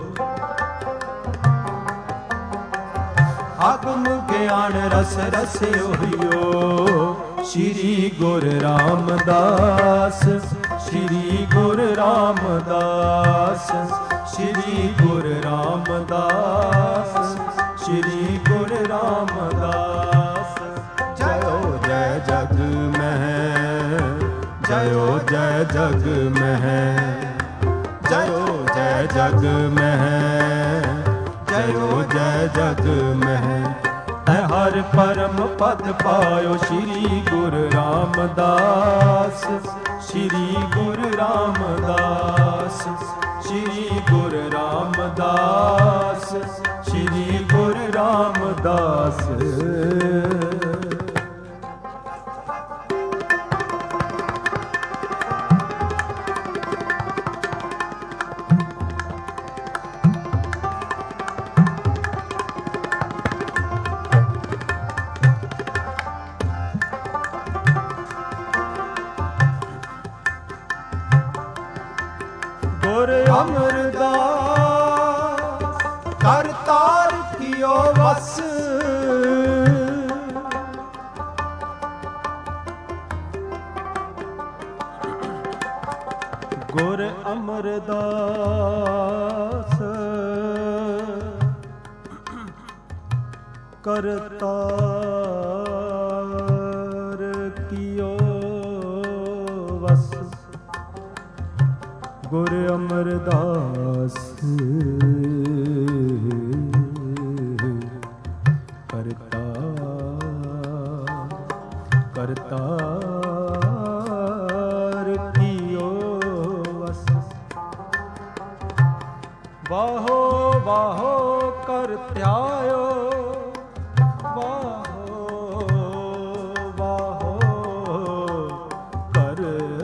ਅਗਮ ਗਿਆਨ ਰਸ ਰਸ ਉਹੀ ਓ। ਸ਼੍ਰੀ ਗੁਰੂ ਰਾਮਦਾਸ, ਸ਼੍ਰੀ ਗੁਰੂ ਰਾਮਦਾਸ, ਸ਼੍ਰੀ ਗੁਰੂ ਰਾਮਦਾਸ, ਸ਼੍ਰੀ ਗੁਰੂ ਰਾਮਦਾਸ। ਜਯੋ ਜੈ ਜਗ ਮਹਿ, ਜਯੋ ਜੈ ਜਗ ਮਹਿ, ਜਯੋ ਜੈ ਜਗ ਮਹਿ, ਜਯੋ ਜੈ ਜਗ ਮਹਿ। ਹਰ ਪਰਮ ਪਦ ਪਾਇਓ ਸ਼੍ਰੀ ਗੁਰੂ ਰਾਮਦਾਸ, ਸ਼੍ਰੀ ਗੁਰੂ ਰਾਮਦਾਸ, ਸ਼੍ਰੀ ਗੁਰੂ ਰਾਮਦਾਸ, ਸ਼੍ਰੀ ਗੁਰੂ ਰਾਮਦਾਸ। ਗੁਰ ਅਮਰਦਾਸ ਕਰਤਾਰ ਕੀਓ ਵਸ, ਗੁਰ ਅਮਰਦਾਸ ਕਰਤਾਰ ਕੀਓ ਵਸ। ਗੁਰ ਅਮਰਦਾਸ ਕਰਤਾਰ ਕਰਤਾਰ ਕੀਓ ਵਸ। ਵਾਹੋ ਵਾਹੋ ਕਰ ਧਿਆਇਓ, ਵਾਹੋ ਵਾਹੋ ਕਰ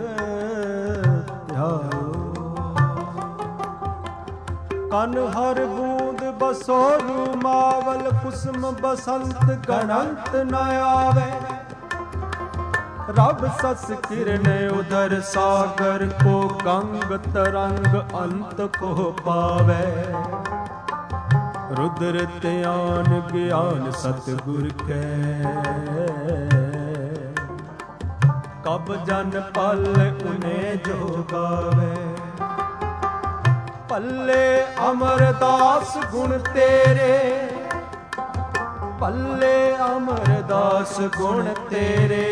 ਧਿਆਇਓ। ਕਨ ਹਰ ਬੂੰਦ ਬਸੋ ਰੁਮਾਵਲ, ਕੁਸਮ ਬਸੰਤ ਗਣੰਤ ਨ ਆਵੇ। रब सस किरण उदर सागर को गंग तरंग अंत को पावे। रुद्र त्यान ज्ञान सतगुर के कब जन पल उन्हें जो गावे। पल्ले अमरदास गुण तेरे, पल्ले अमरदास गुण तेरे।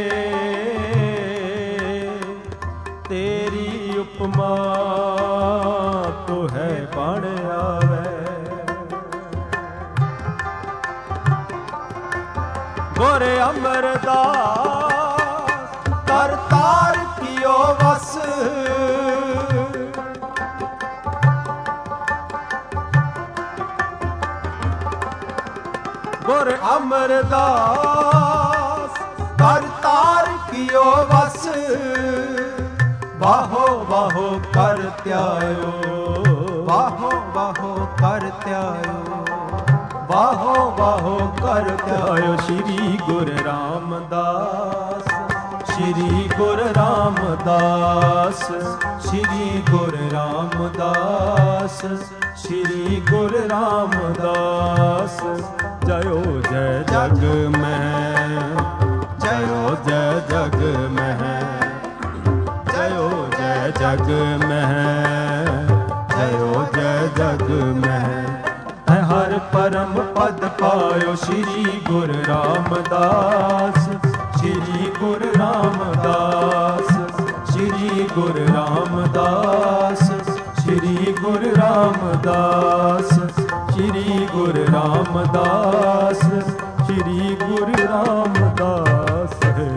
तेरी उपमा तो है बण आवे। गोरे अमरदास करतार कियो वस। गुर अमरदास करतार कियो वस। बाहो बाहो कर त्यायो, बाहो ਧਿਆਇਓ, ਵਾਹੋ ਵਾਹੋ ਕਰ ਧਿਆਇਓ। ਸ਼੍ਰੀ ਗੁਰੂ ਰਾਮਦਾਸ, ਸ਼੍ਰੀ ਗੁਰੂ ਰਾਮਦਾਸ, ਸ਼੍ਰੀ ਗੁਰੂ ਰਾਮਦਾਸ, ਸ਼੍ਰੀ ਗੁਰੂ ਰਾਮਦਾਸ। ਜਯੋ ਜੈ ਜਗ ਮਹਿ, ਜਯੋ ਜੈ ਜਗ ਮਹਿ, ਜਯੋ ਜੈ ਜਗ ਮਹਿ, ਜਯੋ ਜੈ ਜਗ ਮਹਿ। ਹਰ ਪਰਮ ਪਦ ਪਾਇਓ, ਸ਼੍ਰੀ ਗੁਰੂ ਰਾਮਦਾਸ, ਸ਼੍ਰੀ ਗੁਰੂ ਰਾਮਦਾਸ, ਸ਼੍ਰੀ ਗੁਰੂ ਰਾਮਦਾਸ, ਸ਼੍ਰੀ ਗੁਰੂ ਰਾਮਦਾਸ, ਸ਼੍ਰੀ ਗੁਰੂ ਰਾਮਦਾਸ, ਸ਼੍ਰੀ ਗੁਰੂ ਰਾਮਦਾਸ।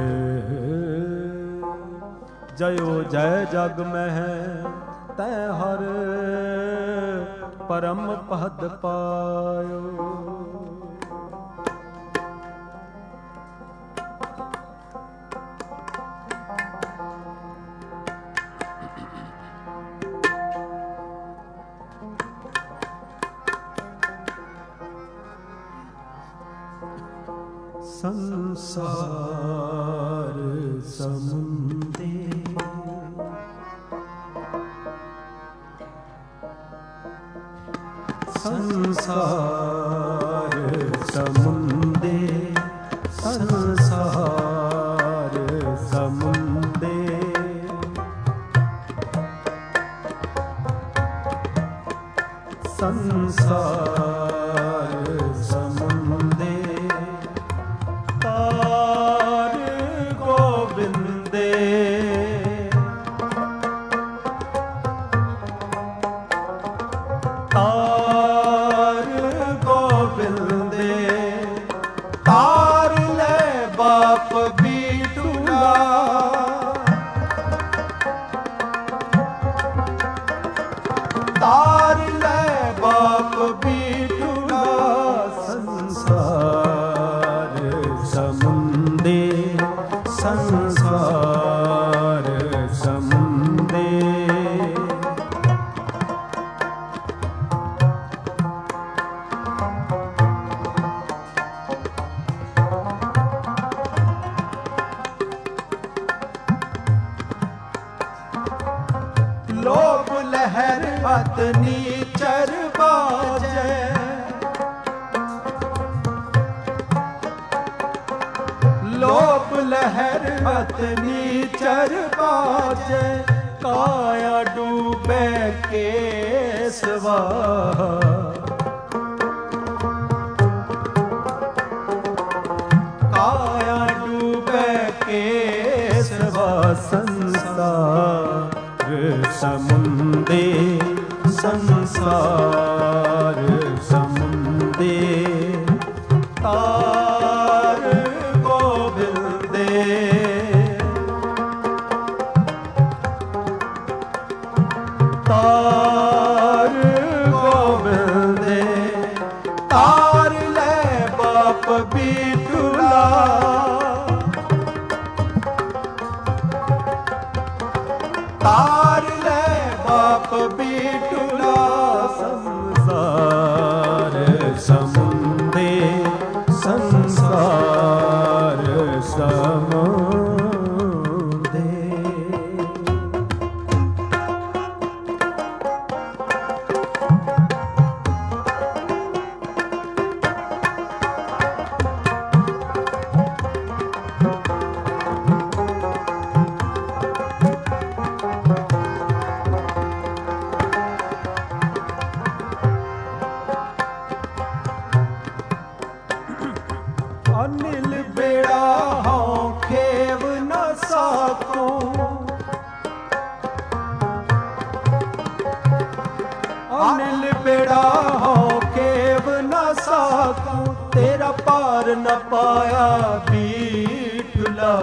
ਜਯੋ ਜੈ ਜਗ ਮਹਿ, ਤੈ ਹਰ ਪਰਮ ਪਦ ਪਾਇਓ। ਸੰਸਾਰ ਸਮੁੰਦੇ, ਸੰਸਾਰ ਸਮੁੰਦੇ, ਸੰਸਾਰ ਸਮੁੰਦੇ। ਸੰਸਾਰ ਸਮੁੰਦੇ, ਤਾਰ ਗੋਬਿੰਦੇ, ਤਾਰ ਗੋਬਿੰਦੇ, ਤਾਰ ਲੈ ਬਾਪ ਬੀਟੂਲਾ, ਤਾਰ ਲੈ ਬਾਪ ਬੀਟੂਲਾ। ਸੰਸਾਰ ਸਮੁੰਦੇ, ਸੰਸਾਰ ਸਮੁੰਦੇ। ਲੋਭ ਲਹਿਰ ਅਤ ਨੀਚਰ ਬਾਜੈ, ਲੋਭ ਲਹਿਰ ਅਤ ਨੀਚਰ ਬਾਜੈ। ਕਾਇਆ ਡੂਬੈ ਕੇਸਵਾ, ਕਾਇਆ ਡੂਬੈ ਕੇਸਵਾ। ਸੰਸਾਰ ਸਮੁੰਦੇ, ਸੰਸਾਰ ਸਮੁੰਦੇ, ਤਾਰ ਗੋਬਿੰਦੇ, ਤਾਰ ਗੋਬਿੰਦੇ, ਤਾਰ ਲੈ ਬਾਪ ਬੀਟੂਲਾ, ਤਾਰ ਲੈ ਬਾਪ ਬੀਟੂਲਾ। ਸੰਸਾਰ ਸਮੁੰਦੇ, ਸੰਸਾਰ ਸਮੁੰਦੇ। ਅਨਿਲ ਬੇੜਾ ਹਉ ਖੇਵ ਨ ਸਾਕੋ, ਅਨਿਲ ਬੇੜਾ ਹਉ ਖੇਵ ਨ ਸਾਕੋ। ਤੇਰਾ ਪਾਰ ਨ ਪਾਇਆ ਬੀਟੂਲਾ,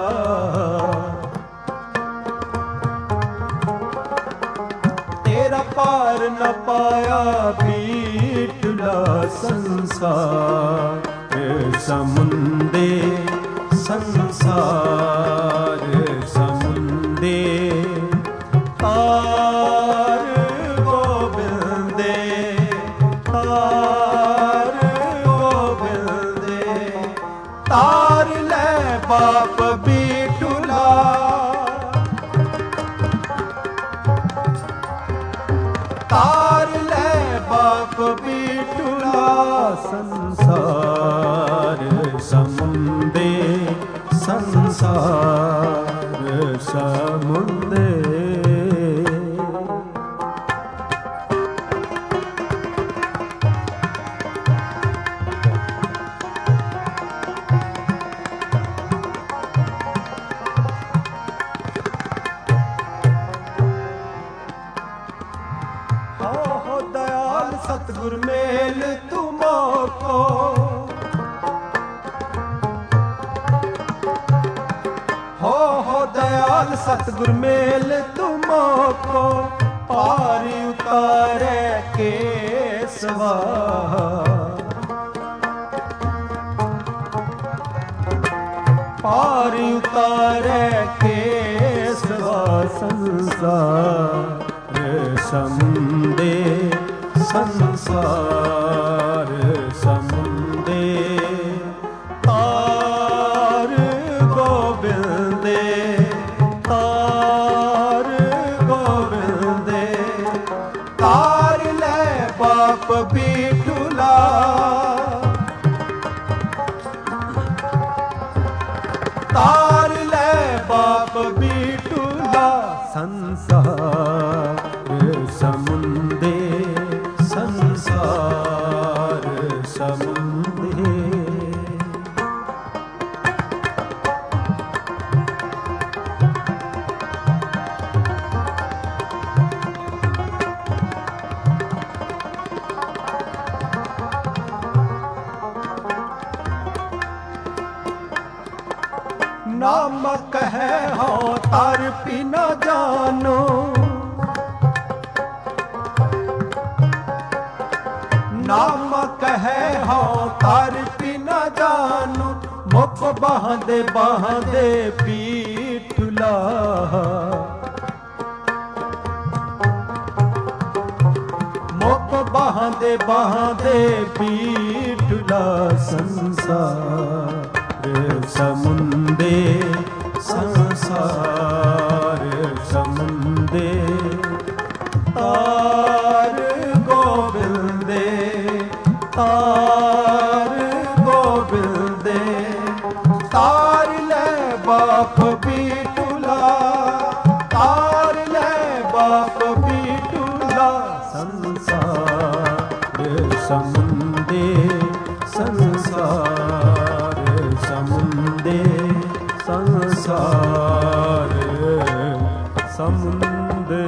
ਤੇਰਾ ਪਾਰ ਨ ਪਾਇਆ ਬੀਟੂਲਾ। ਸੰਸਾਰ ਸਮੁੰਦੇ, ਸੰਸਾਰ ਸਮੁੰਦੇ, ਤਾਰ ਗੋਬਿੰਦੇ, ਤਾਰ ਤਾਰ ਲੈ ਬਾਪ ਬੀਟੂਲਾ ਸੰਸਾਰ ਸਮੁੰਦੇ ਸੰਸਾਰ ਸਮੁੰਦੇ सतगुर मेल तुमको हो हो दयाल सतगुर मेल तुमको पारी उतारे केसवा पारी उतारे केसवा संसार समुंदे संसार समुंदे तार गोबिंदे तार गोबिंदे तार ले बाप बीटूला तार ले बाप बीटूला संसार समुंदे संसार समुंदे नामक है हो तार पी न जानो नामक है हो तार पी न जानो मुख बहादे बहादे पीठुला मुख बहादे बहादे पीठुला संसार समुंदे संसार समुंदे तार गोबिंदे तार गोबिंदे तार ले बाप बीटूला तार ले बाप बीटूला संसार समुंदे संसार समुंदे संसार समुंदे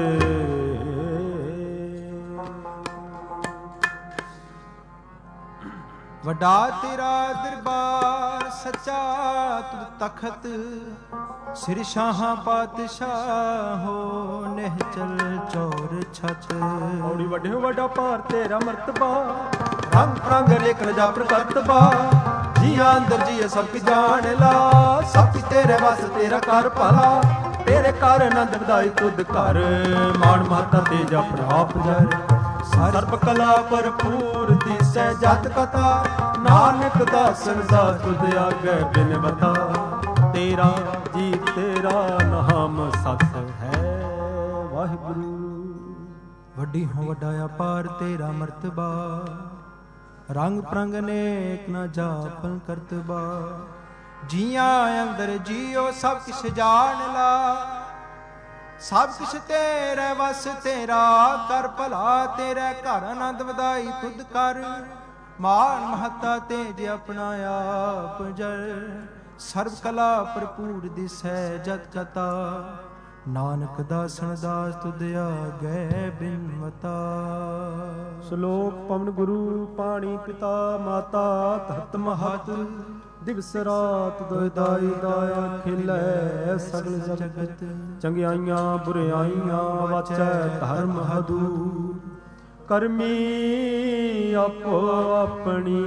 वड्डा तेरा दरबार सच्चा तुद तखत सिर शाहां पातशाह हो निहचल चौर छत औड़ी वड्डे वड्डा पार तेरा मर्तबा रंग रंग रेख जा प्रकटबा जिया अंदर जिया सब की जान ला सब तेरे वास तेरा कर भला तेरे कर आनंद वधाई तुद कर मान माता तेजा प्रभाप जर सर्ब कला भरपूर दिसै जत कथा नानक दासन दा तुद आगे बिन बता तेरा जी तेरा नाम सत है वाहिगुरु वड्डी हो वड्डा अपार तेरा मर्तबा रंग प्रंग नेक न जापन करतबा जिया अंदर जियो सब किछ जान ला सब किछ तेरे वस तेरा कर भला तेरे घर आनंद वधाई तुद कर मान महता तेज अपना आप जर सर्व कला भरपूर दिसै जत कथा नानक दासन दास तुद आगे बिनवता श्लोक पवन गुरु पाणी पिता माता धरत महत दिवस रात दोदाई दाया खिलै सगल जगत चंगियाइयां बुराइयां वाचै धर्म हदूर करमी आपो अपनी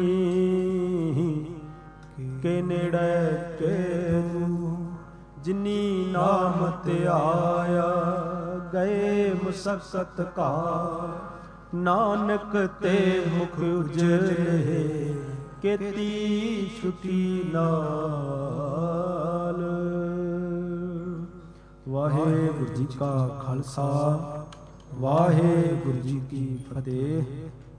के नेड़े के जिनी नाम ते आया गए मुसक्कत का नानक ते मुख उजले केती छुटी नाल। वाहिगुरू जी का खालसा ਵਾਹਿਗੁਰੂ ਜੀ ਕੀ ਫਤਿਹ।